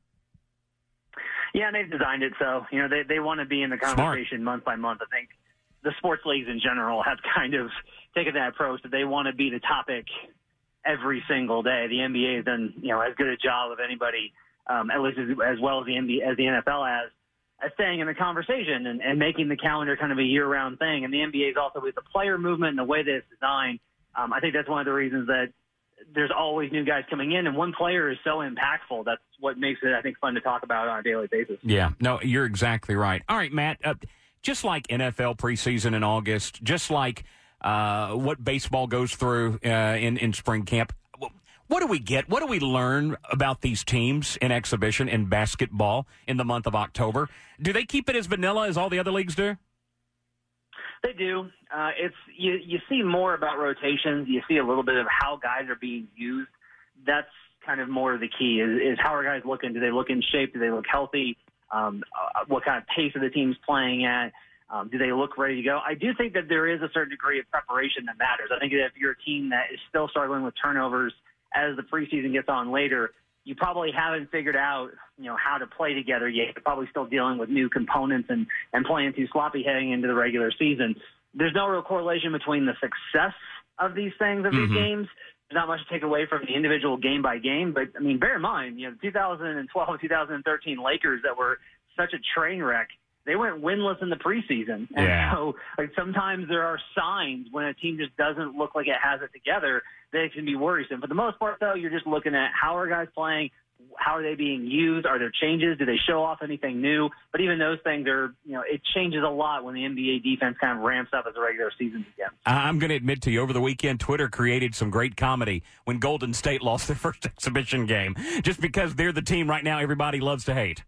Yeah, and they've designed it so, you know, they, they want to be in the conversation Smart. month by month. I think the sports leagues in general have kind of taken that approach that they want to be the topic every single day. The N B A has done, you know, as good a job of anybody, um, at least as, as well as the N B A, as the N F L has, as staying in the conversation and, and making the calendar kind of a year-round thing. And the N B A is also with the player movement and the way that it's designed. Um, I think that's one of the reasons that there's always new guys coming in, and one player is so impactful. That's what makes it, I think, fun to talk about on a daily basis. Yeah, no, you're exactly right. All right, Matt, uh, just like N F L preseason in August, just like uh, what baseball goes through uh, in, in spring camp, what do we get? What do we learn about these teams in exhibition in basketball in the month of October? Do they keep it as vanilla as all the other leagues do? They do. Uh, it's you, you see more about rotations. You see a little bit of how guys are being used. That's kind of more of the key is, is how are guys looking? Do they look in shape? Do they look healthy? Um, uh, what kind of pace are the teams playing at? Um, do they look ready to go? I do think that there is a certain degree of preparation that matters. I think that if you're a team that is still struggling with turnovers as the preseason gets on later, you probably haven't figured out, you know, how to play together yet. You're probably still dealing with new components and, and playing too sloppy heading into the regular season. There's no real correlation between the success of these things, of Mm-hmm. these games. There's not much to take away from the individual game by game. But, I mean, bear in mind, you know, the two thousand twelve, two thousand thirteen Lakers that were such a train wreck, they went winless in the preseason. And Yeah. so, like, sometimes there are signs when a team just doesn't look like it has it together that it can be worrisome. For the most part, though, you're just looking at how are guys playing, how are they being used, are there changes, do they show off anything new? But even those things are, you know, it changes a lot when the N B A defense kind of ramps up as the regular season begins. I'm going to admit to you, over the weekend, Twitter created some great comedy when Golden State lost their first exhibition game, just because they're the team right now everybody loves to hate.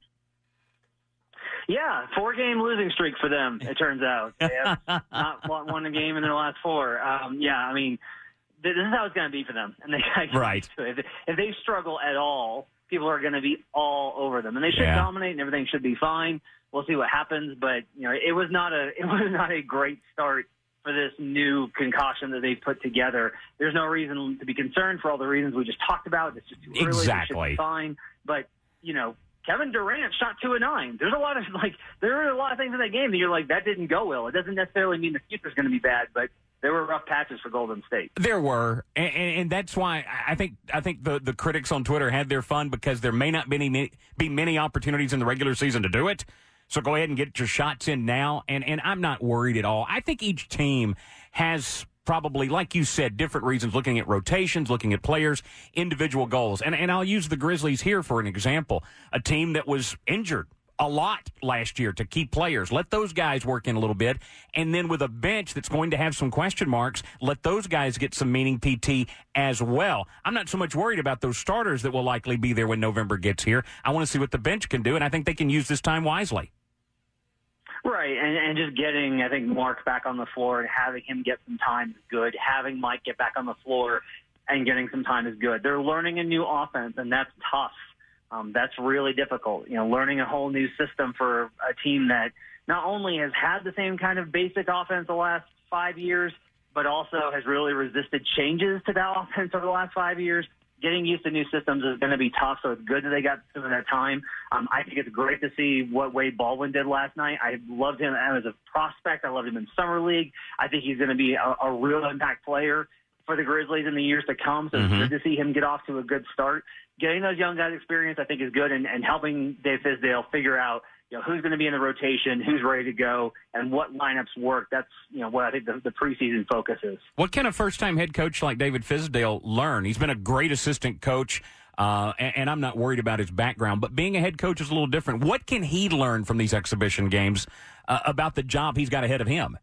Yeah, four-game losing streak for them, it turns out. They have not won, won a game in their last four. Um, yeah, I mean, this is how it's going to be for them. And they Right. If, if they struggle at all, people are going to be all over them. And they should Yeah. dominate, and everything should be fine. We'll see what happens. But, you know, it was not a it was not a great start for this new concoction that they put together. There's no reason to be concerned for all the reasons we just talked about. It's just too early. It should Exactly. be fine. But, you know, Kevin Durant shot two and nine. There's a lot of like there are a lot of things in that game that you're like that didn't go well. It doesn't necessarily mean the future's going to be bad, but there were rough patches for Golden State. There were, and, and, and that's why I think I think the, the critics on Twitter had their fun because there may not be any, be many opportunities in the regular season to do it. So go ahead and get your shots in now, and and I'm not worried at all. I think each team has probably, like you said, different reasons, looking at rotations, looking at players, individual goals. And and I'll use the Grizzlies here for an example. A team that was injured a lot last year to keep players. Let those guys work in a little bit. And then with a bench that's going to have some question marks, let those guys get some meaning P T as well. I'm not so much worried about those starters that will likely be there when November gets here. I want to see what the bench can do, and I think they can use this time wisely. Right, and, and just getting, I think, Mark back on the floor and having him get some time is good. Having Mike get back on the floor and getting some time is good. They're learning a new offense, and that's tough. Um, that's really difficult. You know, learning a whole new system for a team that not only has had the same kind of basic offense the last five years, but also has really resisted changes to that offense over the last five years. Getting used to new systems is going to be tough, so it's good that they got some of that time. Um, I think it's great to see what Wade Baldwin did last night. I loved him as a prospect. I loved him in Summer League. I think he's going to be a, a real impact player for the Grizzlies in the years to come, so Mm-hmm. it's good to see him get off to a good start. Getting those young guys experience, I think, is good, and, and helping Dave Fizdale figure out you know, who's going to be in the rotation, who's ready to go, and what lineups work. That's you know what I think the, the preseason focus is. What can a first-time head coach like David Fizdale learn? He's been a great assistant coach uh, and, and I'm not worried about his background. But being a head coach is a little different. What can he learn from these exhibition games uh, about the job he's got ahead of him?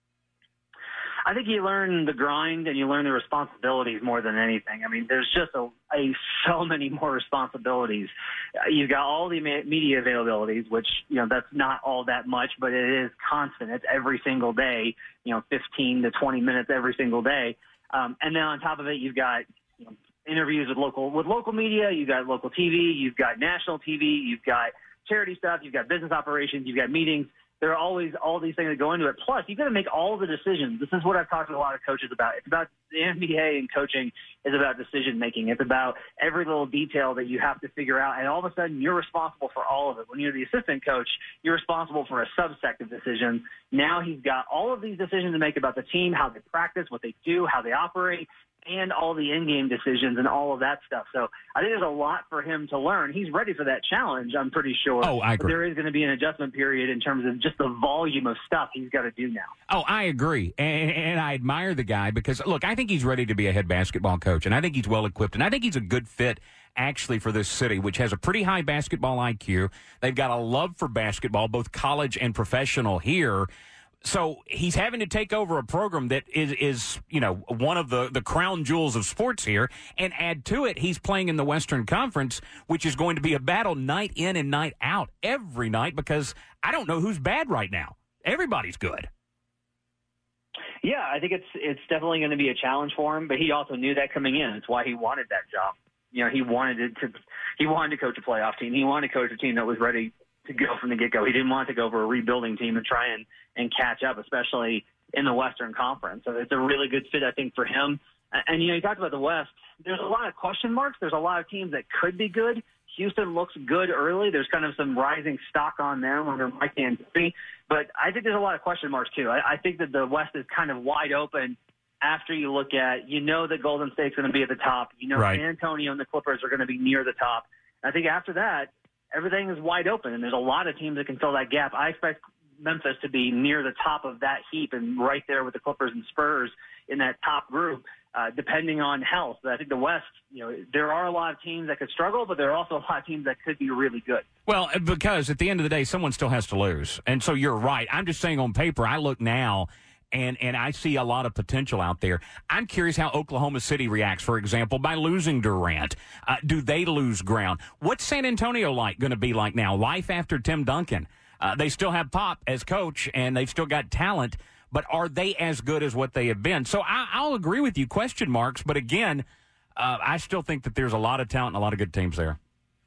I think you learn the grind and you learn the responsibilities more than anything. I mean, there's just a, a so many more responsibilities. Uh, you've got all the me- media availabilities, which, you know, that's not all that much, but it is constant. It's every single day, you know, fifteen to twenty minutes every single day. Um, and then on top of it, you've got, you know, interviews with local, with local media. You've got local T V. You've got national T V. You've got charity stuff. You've got business operations. You've got meetings. There are always all these things that go into it. Plus, you've got to make all the decisions. This is what I've talked to a lot of coaches about. It's about the N B A, and coaching is about decision making. It's about every little detail that you have to figure out, and all of a sudden you're responsible for all of it. When you're the assistant coach, you're responsible for a subset of decisions. Now he's got all of these decisions to make about the team, how they practice, what they do, how they operate, and all the in-game decisions and all of that stuff. So I think there's a lot for him to learn. He's ready for that challenge, I'm pretty sure. Oh, I agree. But there is going to be an adjustment period in terms of just the volume of stuff he's got to do now. Oh, I agree. And, and I admire the guy because, look, I think he's ready to be a head basketball coach, and I think he's well-equipped, and I think he's a good fit actually for this city, which has a pretty high basketball I Q. They've got a love for basketball, both college and professional here. So he's having to take over a program that is, is you know, one of the, the crown jewels of sports here, and add to it, he's playing in the Western Conference, which is going to be a battle night in and night out every night because I don't know who's bad right now. Everybody's good. Yeah, I think it's it's definitely going to be a challenge for him, but he also knew that coming in. It's why he wanted that job. You know, he wanted it to he wanted to coach a playoff team. He wanted to coach a team that was ready to go from the get-go. He didn't want to go over a rebuilding team and try and, and catch up, especially in the Western Conference. So it's a really good fit, I think, for him. And, and, you know, you talked about the West. There's a lot of question marks. There's a lot of teams that could be good. Houston looks good early. There's kind of some rising stock on them under Mike D'Antoni. But I think there's a lot of question marks, too. I, I think that the West is kind of wide open after you look at, you know that Golden State's going to be at the top. You know right. San Antonio and the Clippers are going to be near the top. I think after that, everything is wide open, and there's a lot of teams that can fill that gap. I expect Memphis to be near the top of that heap and right there with the Clippers and Spurs in that top group, uh, depending on health. But I think the West, you know, there are a lot of teams that could struggle, but there are also a lot of teams that could be really good. Well, because at the end of the day, someone still has to lose. And so you're right. I'm just saying on paper, I look now And and I see a lot of potential out there. I'm curious how Oklahoma City reacts, for example, by losing Durant. Uh, do they lose ground? What's San Antonio like going to be like now? Life after Tim Duncan. Uh, they still have Pop as coach, and they've still got talent, but are they as good as what they have been? So I, I'll agree with you, question marks, but again, uh, I still think that there's a lot of talent and a lot of good teams there.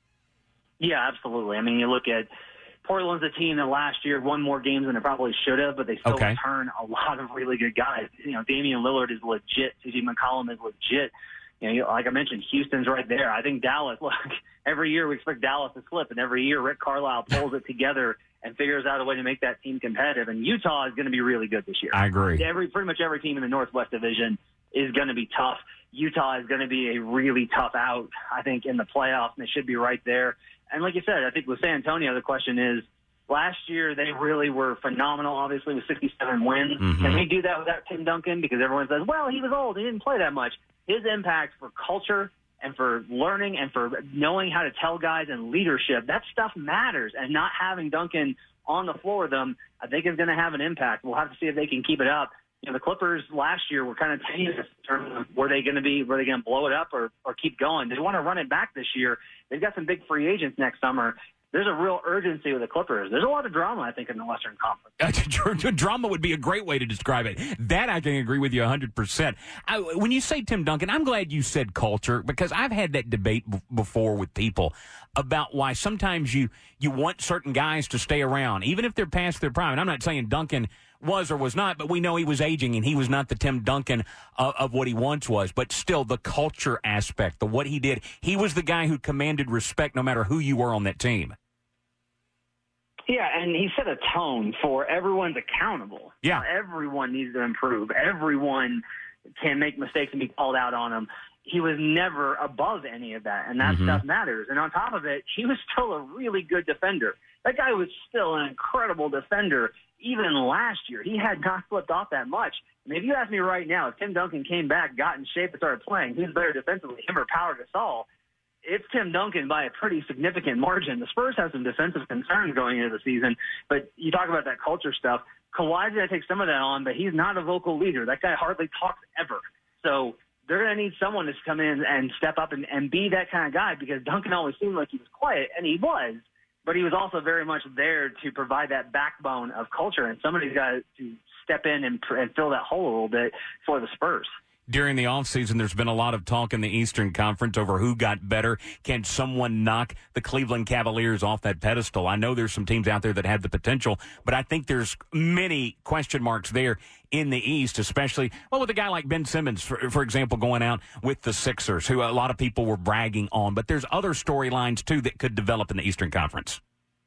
Yeah, absolutely. I mean, you look at Portland's a team that last year won more games than it probably should have, but they still okay. return a lot of really good guys. You know, Damian Lillard is legit. C J McCollum is legit. You know, like I mentioned, Houston's right there. I think Dallas, look, every year we expect Dallas to slip, and every year Rick Carlisle pulls it together and figures out a way to make that team competitive. And Utah is going to be really good this year. I agree. Every Pretty much every team in the Northwest Division is going to be tough. Utah is going to be a really tough out, I think, in the playoffs, and they should be right there. And like you said, I think with San Antonio, the question is, last year they really were phenomenal, obviously, with sixty-seven wins. Mm-hmm. Can we do that without Tim Duncan? Because everyone says, well, he was old. He didn't play that much. His impact for culture and for learning and for knowing how to tell guys and leadership, that stuff matters. And not having Duncan on the floor with them, I think is going to have an impact. We'll have to see if they can keep it up. You know, the Clippers last year were kind of tenuous in terms of were they going to be, were they going to blow it up or, or keep going? They want to run it back this year. They've got some big free agents next summer. There's a real urgency with the Clippers. There's a lot of drama, I think, in the Western Conference. Drama would be a great way to describe it. That I can agree with you one hundred percent. I, when you say Tim Duncan, I'm glad you said culture, because I've had that debate b- before with people about why sometimes you, you want certain guys to stay around, even if they're past their prime. And I'm not saying Duncan was or was not, but we know he was aging, and he was not the Tim Duncan of, of what he once was. But still, the culture aspect, the what he did, he was the guy who commanded respect no matter who you were on that team. Yeah, and he set a tone for everyone's accountable. Yeah. Everyone needs to improve. Everyone can make mistakes and be called out on them. He was never above any of that, and that Mm-hmm. stuff matters. And on top of it, he was still a really good defender. That guy was still an incredible defender. Even last year, he had not slipped off that much. I mean, if you ask me right now, if Tim Duncan came back, got in shape, and started playing, who's better defensively, him or Pau Gasol? it's Tim Duncan by a pretty significant margin. The Spurs have some defensive concerns going into the season, but you talk about that culture stuff. Kawhi's going to take some of that on, but he's not a vocal leader. That guy hardly talks ever. So they're going to need someone to come in and step up and, and be that kind of guy, because Duncan always seemed like he was quiet, and he was, but he was also very much there to provide that backbone of culture, and somebody's got to step in and, and fill that hole a little bit for the Spurs. During the offseason, there's been a lot of talk in the Eastern Conference over who got better. Can someone knock the Cleveland Cavaliers off that pedestal? I know there's some teams out there that have the potential, but I think there's many question marks there in the East, especially, well, with a guy like Ben Simmons, for, for example, going out with the Sixers, who a lot of people were bragging on. But there's other storylines, too, that could develop in the Eastern Conference.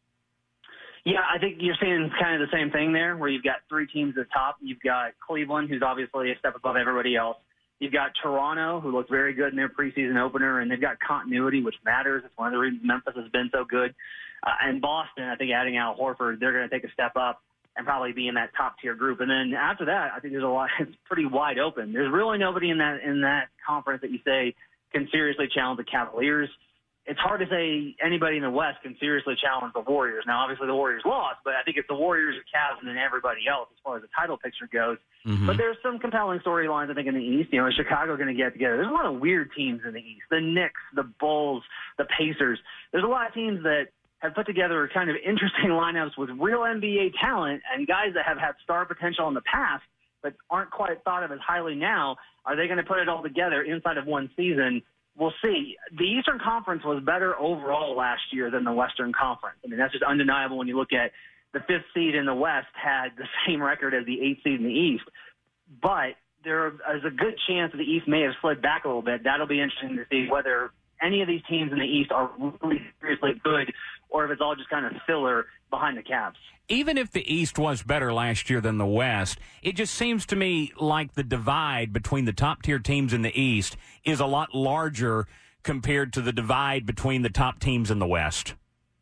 Yeah, I think you're seeing kind of the same thing there, where you've got three teams at the top. You've got Cleveland, who's obviously a step above everybody else. You've got Toronto, who looked very good in their preseason opener, and they've got continuity, which matters. It's one of the reasons Memphis has been so good. Uh, and Boston, I think adding Al Horford, they're going to take a step up and probably be in that top-tier group. And then after that, I think there's a lot. It's pretty wide open. There's really nobody in that in that conference that you say can seriously challenge the Cavaliers. It's hard to say anybody in the West can seriously challenge the Warriors. Now, obviously, the Warriors lost, but I think it's the Warriors, the Cavs, and then everybody else as far as the title picture goes. Mm-hmm. But there's some compelling storylines, I think, in the East. You know, is Chicago going to get together? There's a lot of weird teams in the East. The Knicks, the Bulls, the Pacers. There's a lot of teams that have put together kind of interesting lineups with real N B A talent and guys that have had star potential in the past but aren't quite thought of as highly now. Are they going to put it all together inside of one season? We'll see. The Eastern Conference was better overall last year than the Western Conference. I mean, that's just undeniable when you look at the fifth seed in the West had the same record as the eighth seed in the East. But there is a good chance that the East may have slid back a little bit. That'll be interesting to see whether any of these teams in the East are really seriously good or if it's all just kind of filler behind the Cavs. Even if the East was better last year than the West, it just seems to me like the divide between the top-tier teams in the East is a lot larger compared to the divide between the top teams in the West.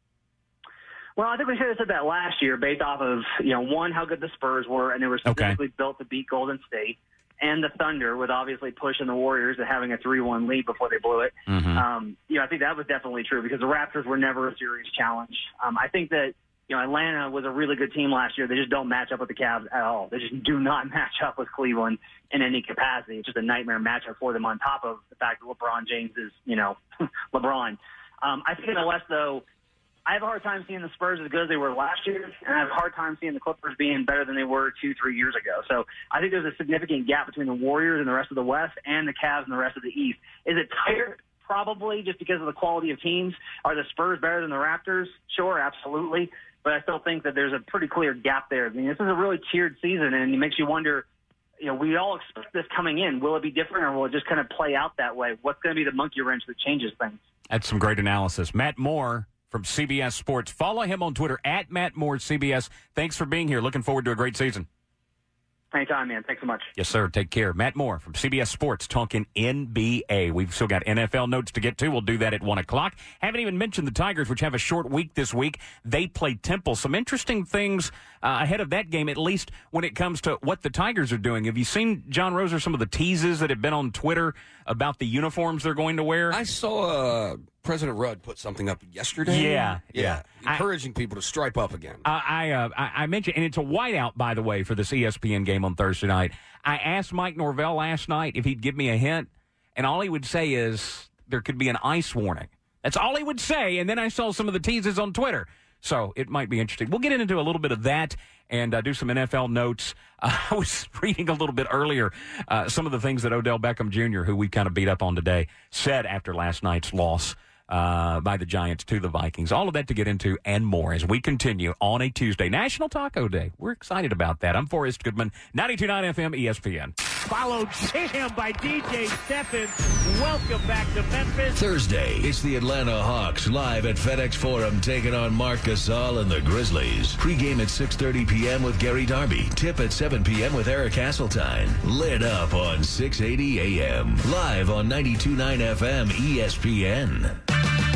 Well, I think we should have said that last year based off of, you know, one, how good the Spurs were, and they were specifically okay. built to beat Golden State, and the Thunder with obviously pushing the Warriors and having a three one lead before they blew it. Mm-hmm. Um, you know, I think that was definitely true because the Raptors were never a serious challenge. Um, I think that, you know, Atlanta was a really good team last year. They just don't match up with the Cavs at all. They just do not match up with Cleveland in any capacity. It's just a nightmare matchup for them on top of the fact that LeBron James is, you know, LeBron. Um, I think in the West, though, I have a hard time seeing the Spurs as good as they were last year, and I have a hard time seeing the Clippers being better than they were two, three years ago. So I think there's a significant gap between the Warriors and the rest of the West and the Cavs and the rest of the East. Is it tighter? Probably, just because of the quality of teams. Are the Spurs better than the Raptors? Sure, absolutely. But I still think that there's a pretty clear gap there. I mean, this is a really tiered season, and it makes you wonder, you know, we all expect this coming in. Will it be different, or will it just kind of play out that way? What's going to be the monkey wrench that changes things? That's some great analysis. Matt Moore from C B S Sports. Follow him on Twitter, at Matt Moore C B S. Thanks for being here. Looking forward to a great season. Anytime, man. Thanks so much. Yes, sir. Take care. Matt Moore from C B S Sports talking N B A. We've still got N F L notes to get to. We'll do that at one o'clock. Haven't even mentioned the Tigers, which have a short week this week. They play Temple. Some interesting things uh, ahead of that game, at least when it comes to what the Tigers are doing. Have you seen, John Roser, some of the teases that have been on Twitter about the uniforms they're going to wear? I saw uh, President Rudd put something up yesterday. Yeah, yeah. yeah. Encouraging I, people to stripe up again. Uh, I, uh, I I mentioned, and it's a whiteout, by the way, for this E S P N game on Thursday night. I asked Mike Norvell last night if he'd give me a hint, and all he would say is there could be an ice warning. That's all he would say, and then I saw some of the teases on Twitter. So it might be interesting. We'll get into a little bit of that and uh, do some N F L notes. Uh, I was reading a little bit earlier uh, some of the things that Odell Beckham Junior, who we kind of beat up on today, said after last night's loss uh, by the Giants to the Vikings. All of that to get into and more as we continue on a Tuesday. National Taco Day. We're excited about that. I'm Forrest Goodman, ninety-two point nine F M E S P N. Followed him by D J Stephens. Welcome back to Memphis. Thursday, it's the Atlanta Hawks live at FedEx Forum taking on Marc Gasol and the Grizzlies. Pre-game at six thirty p.m. with Gary Darby. Tip at seven p.m. with Eric Hasseltine. Lit up on six eighty A M. Live on ninety-two point nine F M E S P N.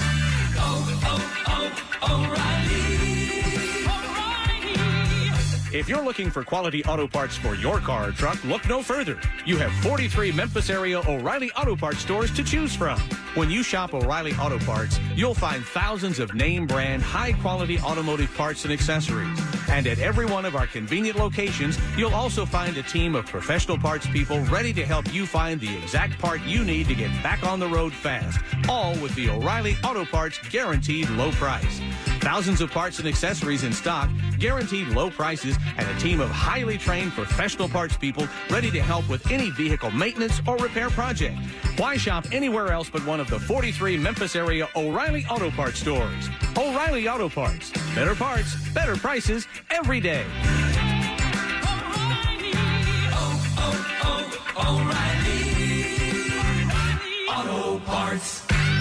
Oh, oh, oh, O'Reilly. O'Reilly. If you're looking for quality auto parts for your car or truck, look no further. You have forty-three Memphis area O'Reilly Auto Parts stores to choose from. When you shop O'Reilly Auto Parts, you'll find thousands of name brand, high quality automotive parts and accessories. And at every one of our convenient locations, you'll also find a team of professional parts people ready to help you find the exact part you need to get back on the road fast. All with the O'Reilly Auto Parts guaranteed low price. Thousands of parts and accessories in stock, guaranteed low prices, and a team of highly trained professional parts people ready to help with any vehicle maintenance or repair project. Why shop anywhere else but one of the forty-three Memphis area O'Reilly Auto Parts stores? O'Reilly Auto Parts. Better parts, better prices every day. Oh, oh, oh, O'Reilly Auto Parts.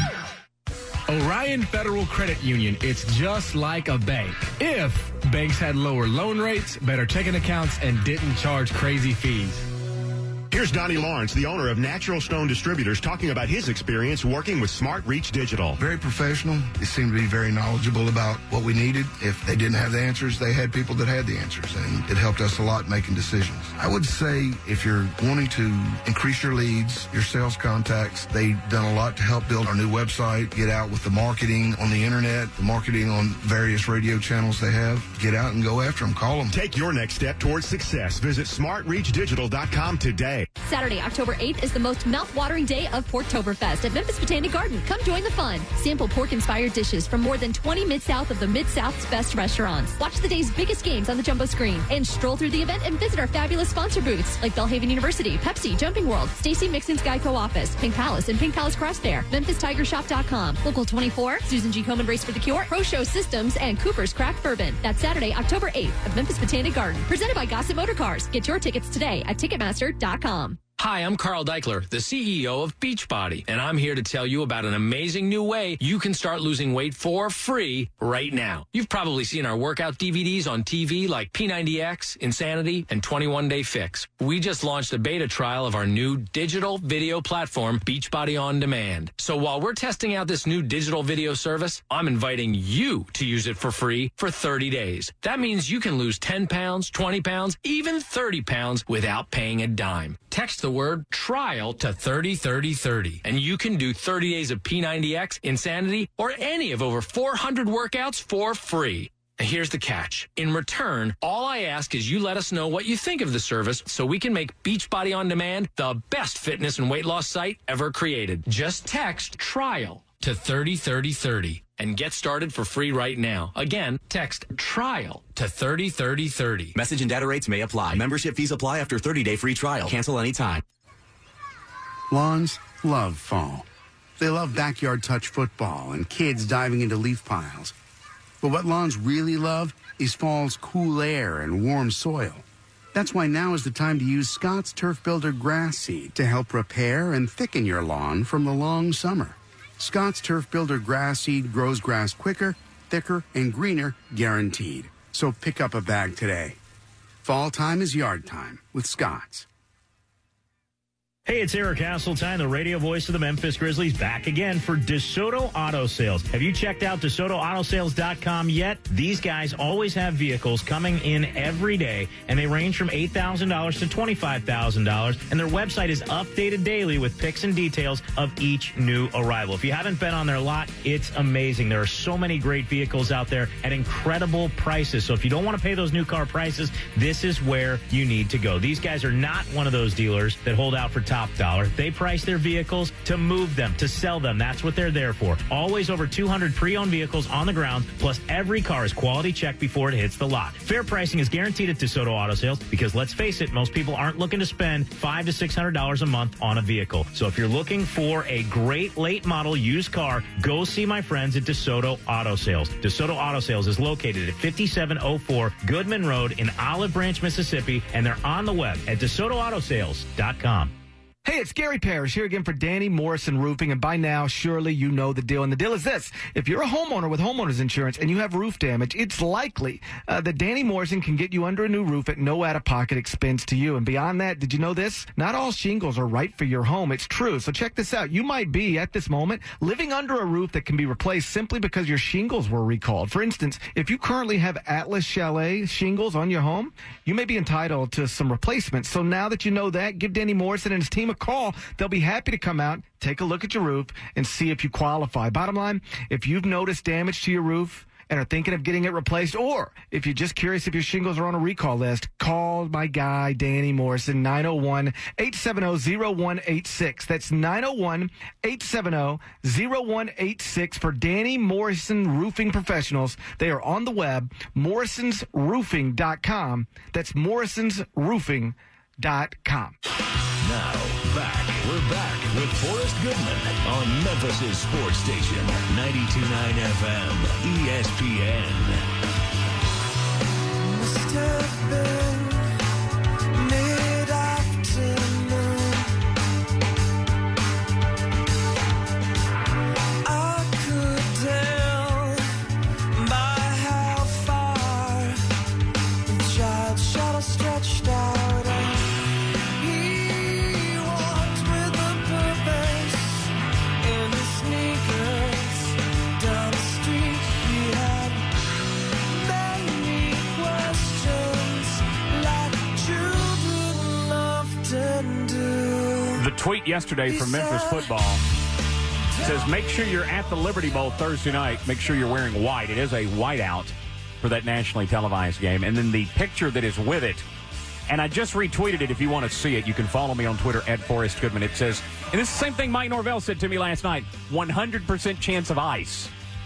Orion Federal Credit Union, it's just like a bank. If banks had lower loan rates, better checking accounts, and didn't charge crazy fees. Here's Donnie Lawrence, the owner of Natural Stone Distributors, talking about his experience working with Smart Reach Digital. Very professional. They seemed to be very knowledgeable about what we needed. If they didn't have the answers, they had people that had the answers, and it helped us a lot making decisions. I would say if you're wanting to increase your leads, your sales contacts, they've done a lot to help build our new website, get out with the marketing on the internet, the marketing on various radio channels they have. Get out and go after them. Call them. Take your next step towards success. Visit smart reach digital dot com today. Saturday, October eighth is the most mouth-watering day of Porktoberfest at Memphis Botanic Garden. Come join the fun. Sample pork-inspired dishes from more than twenty Mid-South of the Mid-South's best restaurants. Watch the day's biggest games on the jumbo screen and stroll through the event and visit our fabulous sponsor booths like Belhaven University, Pepsi, Jumping World, Stacy Mixon's Geico office, Pink Palace, and Pink Palace Cross Fair, Memphis Tiger Shop dot com, Local twenty-four, Susan G. Komen Race for the Cure, Pro Show Systems, and Cooper's Craft Bourbon. That's Saturday, October eighth at Memphis Botanic Garden. Presented by Gossett Motor Cars. Get your tickets today at Ticketmaster dot com. Hi, I'm Carl Deichler, the C E O of Beachbody, and I'm here to tell you about an amazing new way you can start losing weight for free right now. You've probably seen our workout D V Ds on T V like P ninety X, Insanity, and twenty-one day Fix. We just launched a beta trial of our new digital video platform, Beachbody On Demand. So while we're testing out this new digital video service, I'm inviting you to use it for free for thirty days. That means you can lose ten pounds, twenty pounds, even thirty pounds without paying a dime. Text the word trial to thirty thirty thirty, and you can do thirty days of P ninety X, Insanity, or any of over four hundred workouts for free. And here's the catch. In return, all I ask is you let us know what you think of the service so we can make Beachbody On Demand the best fitness and weight loss site ever created. Just text trial to thirty thirty thirty and get started for free right now. Again, text trial to thirty thirty thirty. Message and data rates may apply. Membership fees apply after thirty day free trial. Cancel anytime. Lawns love fall. They love backyard touch football and kids diving into leaf piles. But what lawns really love is fall's cool air and warm soil. That's why now is the time to use Scott's Turf Builder grass seed to help repair and thicken your lawn from the long summer. Scott's Turf Builder grass seed grows grass quicker, thicker, and greener, guaranteed. So pick up a bag today. Fall time is yard time with Scott's. Hey, it's Eric Hasseltine, the radio voice of the Memphis Grizzlies, back again for DeSoto Auto Sales. Have you checked out DeSoto Auto Sales dot com yet? These guys always have vehicles coming in every day, and they range from eight thousand dollars to twenty-five thousand dollars, and their website is updated daily with pics and details of each new arrival. If you haven't been on their lot, it's amazing. There are so many great vehicles out there at incredible prices, so if you don't want to pay those new car prices, this is where you need to go. These guys are not one of those dealers that hold out for top dollar. They price their vehicles to move them, to sell them. That's what they're there for. Always over two hundred pre-owned vehicles on the ground, plus every car is quality checked before it hits the lot. Fair pricing is guaranteed at DeSoto Auto Sales because, let's face it, most people aren't looking to spend five to six hundred dollars a month on a vehicle. So if you're looking for a great late model used car, go see my friends at DeSoto Auto Sales. DeSoto Auto Sales is located at fifty-seven oh four Goodman Road in Olive Branch, Mississippi, and they're on the web at DeSoto Auto Sales dot com. Hey, it's Gary Parrish here again for Danny Morrison Roofing, and by now, surely you know the deal. And the deal is this. If you're a homeowner with homeowner's insurance and you have roof damage, it's likely uh, that Danny Morrison can get you under a new roof at no out-of-pocket expense to you. And beyond that, did you know this? Not all shingles are right for your home. It's true. So check this out. You might be, at this moment, living under a roof that can be replaced simply because your shingles were recalled. For instance, if you currently have Atlas Chalet shingles on your home, you may be entitled to some replacements. So now that you know that, give Danny Morrison and his team a call. They'll be happy to come out, take a look at your roof, and see if you qualify. Bottom line, if you've noticed damage to your roof and are thinking of getting it replaced, or if you're just curious if your shingles are on a recall list, call my guy, Danny Morrison, nine oh one, eight seven oh, oh one eight six. That's nine oh one, eight seven oh, oh one eight six for Danny Morrison Roofing Professionals. They are on the web, morrisons roofing dot com. That's morrisons roofing dot com. Now, back. We're back with Forrest Goodman on Memphis' sports station, ninety-two point nine F M, E S P N. I could tell by how far the child's shadow stretched out. The tweet yesterday from Memphis football says, make sure you're at the Liberty Bowl Thursday night. Make sure you're wearing white. It is a whiteout for that nationally televised game. And then the picture that is with it, and I just retweeted it if you want to see it. You can follow me on Twitter at Forrest Goodman. It says, and it's the same thing Mike Norvell said to me last night, one hundred percent chance of ice.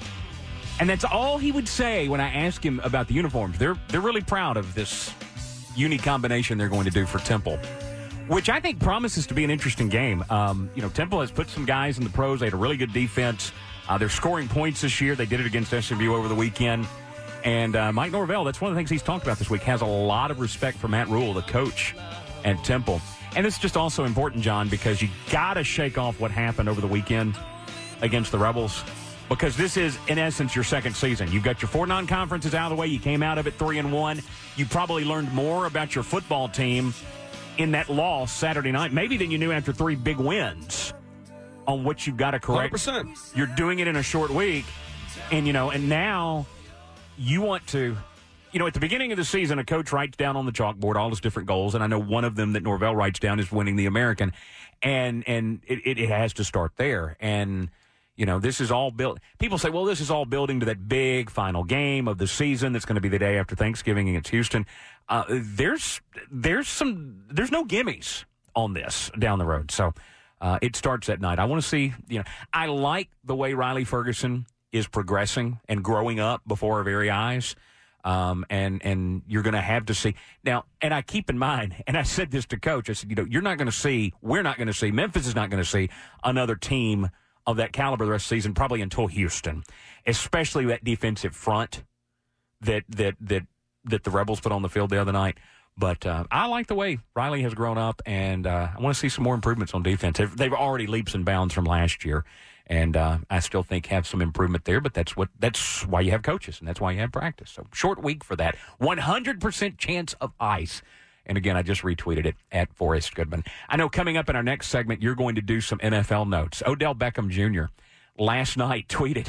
And that's all he would say when I ask him about the uniforms. They're, they're really proud of this uni combination they're going to do for Temple, which I think promises to be an interesting game. Um, you know, Temple has put some guys in the pros. They had a really good defense. Uh, they're scoring points this year. They did it against S M U over the weekend. And uh, Mike Norvell, that's one of the things he's talked about this week, has a lot of respect for Matt Rule, the coach at Temple. And it's just also important, John, because you got to shake off what happened over the weekend against the Rebels, because this is, in essence, your second season. You've got your four non-conferences out of the way. You came out of it three and one. You probably learned more about your football team in that loss Saturday night, maybe than you knew after three big wins on what you've got to correct. one hundred percent. You're doing it in a short week, and, you know, and now you want to, you know, at the beginning of the season, a coach writes down on the chalkboard all his different goals, and I know one of them that Norvell writes down is winning the American, and and it, it has to start there. And, you know, this is all built. People say, well, this is all building to that big final game of the season that's going to be the day after Thanksgiving against Houston. Uh, there's there's some there's no gimmies on this down the road. So uh, it starts that night. I want to see, you know, I like the way Riley Ferguson is progressing and growing up before our very eyes. Um, and, and you're going to have to see now, and I keep in mind, and I said this to Coach, I said, you know, you're not going to see, we're not going to see, Memphis is not going to see another team of that caliber the rest of the season, probably until Houston, especially that defensive front that, that, that, that the Rebels put on the field the other night. But uh, I like the way Riley has grown up, and uh, I want to see some more improvements on defense. They've, they've already leaps and bounds from last year, and uh, I still think have some improvement there. But that's what that's why you have coaches, and that's why you have practice. So short week for that. one hundred percent chance of ice. And again, I just retweeted it at Forrest Goodman. I know coming up in our next segment, you're going to do some N F L notes. Odell Beckham Junior last night tweeted,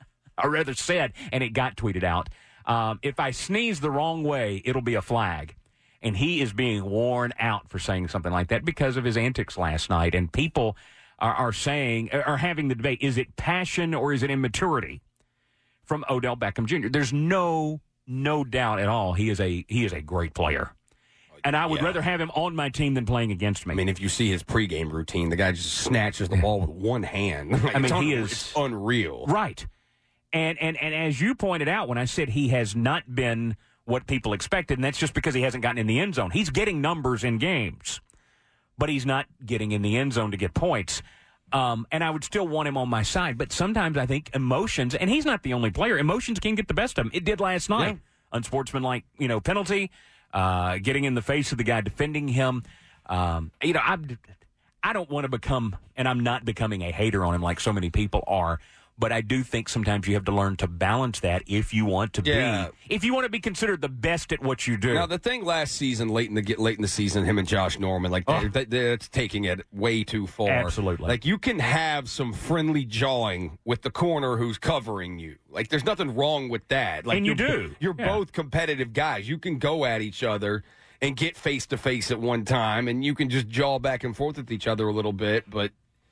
or rather said, and it got tweeted out, um, if I sneeze the wrong way, it'll be a flag. And he is being worn out for saying something like that because of his antics last night. And people are, are saying, are having the debate, is it passion or is it immaturity from Odell Beckham Junior? There's no, no doubt at all. He is a, he is a great player. And I would yeah. rather have him on my team than playing against me. I mean, if you see his pregame routine, the guy just snatches the ball with one hand. Like, I mean, un- he is it's unreal. Right. And, and and as you pointed out when I said he has not been what people expected, and that's just because he hasn't gotten in the end zone. He's getting numbers in games, but he's not getting in the end zone to get points. Um, and I would still want him on my side. But sometimes I think emotions, and he's not the only player, emotions can get the best of him. It did last night. Yeah. Unsportsmanlike, you know, penalty. Uh, getting in the face of the guy defending him. Um, you know, I, I don't want to become, and I'm not becoming a hater on him like so many people are, but I do think sometimes you have to learn to balance that if you want to Yeah. be, if you want to be considered the best at what you do. Now the thing last season, late in the get late in the season, him and Josh Norman, like Oh. they, they, it's taking it way too far. Absolutely. Like you can have some friendly jawing with the corner who's covering you. Like there's nothing wrong with that. Like And you you're, do. You're Yeah. both competitive guys. You can go at each other and get face to face at one time, and you can just jaw back and forth with each other a little bit, but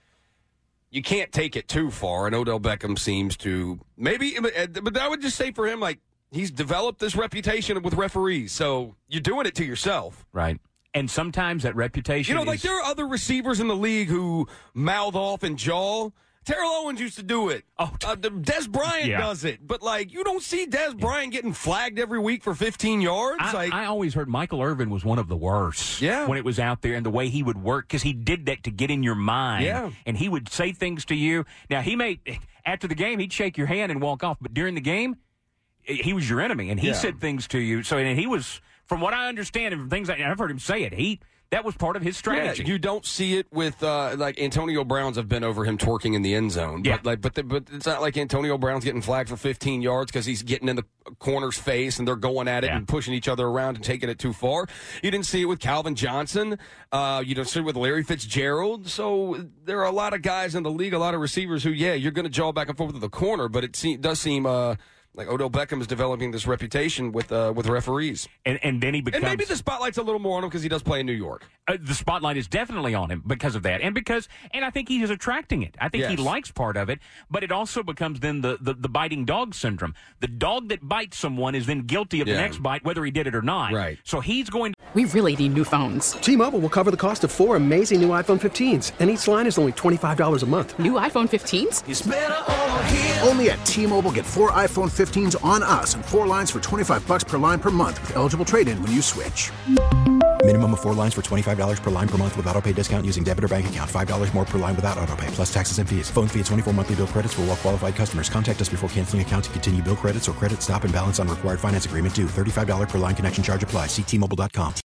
you can't take it too far. And Odell Beckham seems to maybe, but I would just say for him, like he's developed this reputation with referees, so you're doing it to yourself, right? And sometimes that reputation, you know, like is- there are other receivers in the league who mouth off and jaw. Terrell Owens used to do it. Oh, uh, Des Bryant Yeah. does it, but like you don't see Des Bryant getting flagged every week for fifteen yards. I, like I always heard Michael Irvin was one of the worst. Yeah. When it was out there and the way he would work, because he did that to get in your mind. Yeah. And he would say things to you. Now, he may, after the game, he'd shake your hand and walk off, but during the game, he was your enemy, and he Yeah. said things to you. So, and he was, from what I understand, and from things I, I've heard him say it, he, that was part of his strategy. Yeah, you don't see it with uh, like Antonio Brown's have been over him twerking in the end zone. Yeah. But like, but the, but it's not like Antonio Brown's getting flagged for fifteen yards because he's getting in the corner's face and they're going at it Yeah. and pushing each other around and taking it too far. You didn't see it with Calvin Johnson. Uh, you don't see it with Larry Fitzgerald. So there are a lot of guys in the league, a lot of receivers who, yeah, you're going to jaw back and forth with the corner, but it se- does seem. Uh, Like Odell Beckham is developing this reputation with uh, with referees, and and then he becomes. and maybe the spotlight's a little more on him because he does play in New York. Uh, the spotlight is definitely on him because of that, and because, and I think he is attracting it. I think he Yes. likes part of it, but it also becomes then the, the, the biting dog syndrome. The dog that bites someone is then guilty of the Yeah. next bite, whether he did it or not. Right. So he's going. We really need new phones. T-Mobile will cover the cost of four amazing new iPhone fifteens, and each line is only twenty-five dollars a month. New iPhone fifteens? It's better over here. Only at T-Mobile, get four iPhone fifteens on us and four lines for twenty-five bucks per line per month with eligible trade-in when you switch. Minimum of four lines for twenty-five dollars per line per month with autopay discount using debit or bank account. five dollars more per line without autopay, plus taxes and fees. Phone fee at twenty-four monthly bill credits for well-qualified customers. Contact us before canceling account to continue bill credits or credit stop and balance on required finance agreement due. thirty-five dollars per line connection charge applies. See T Mobile dot com.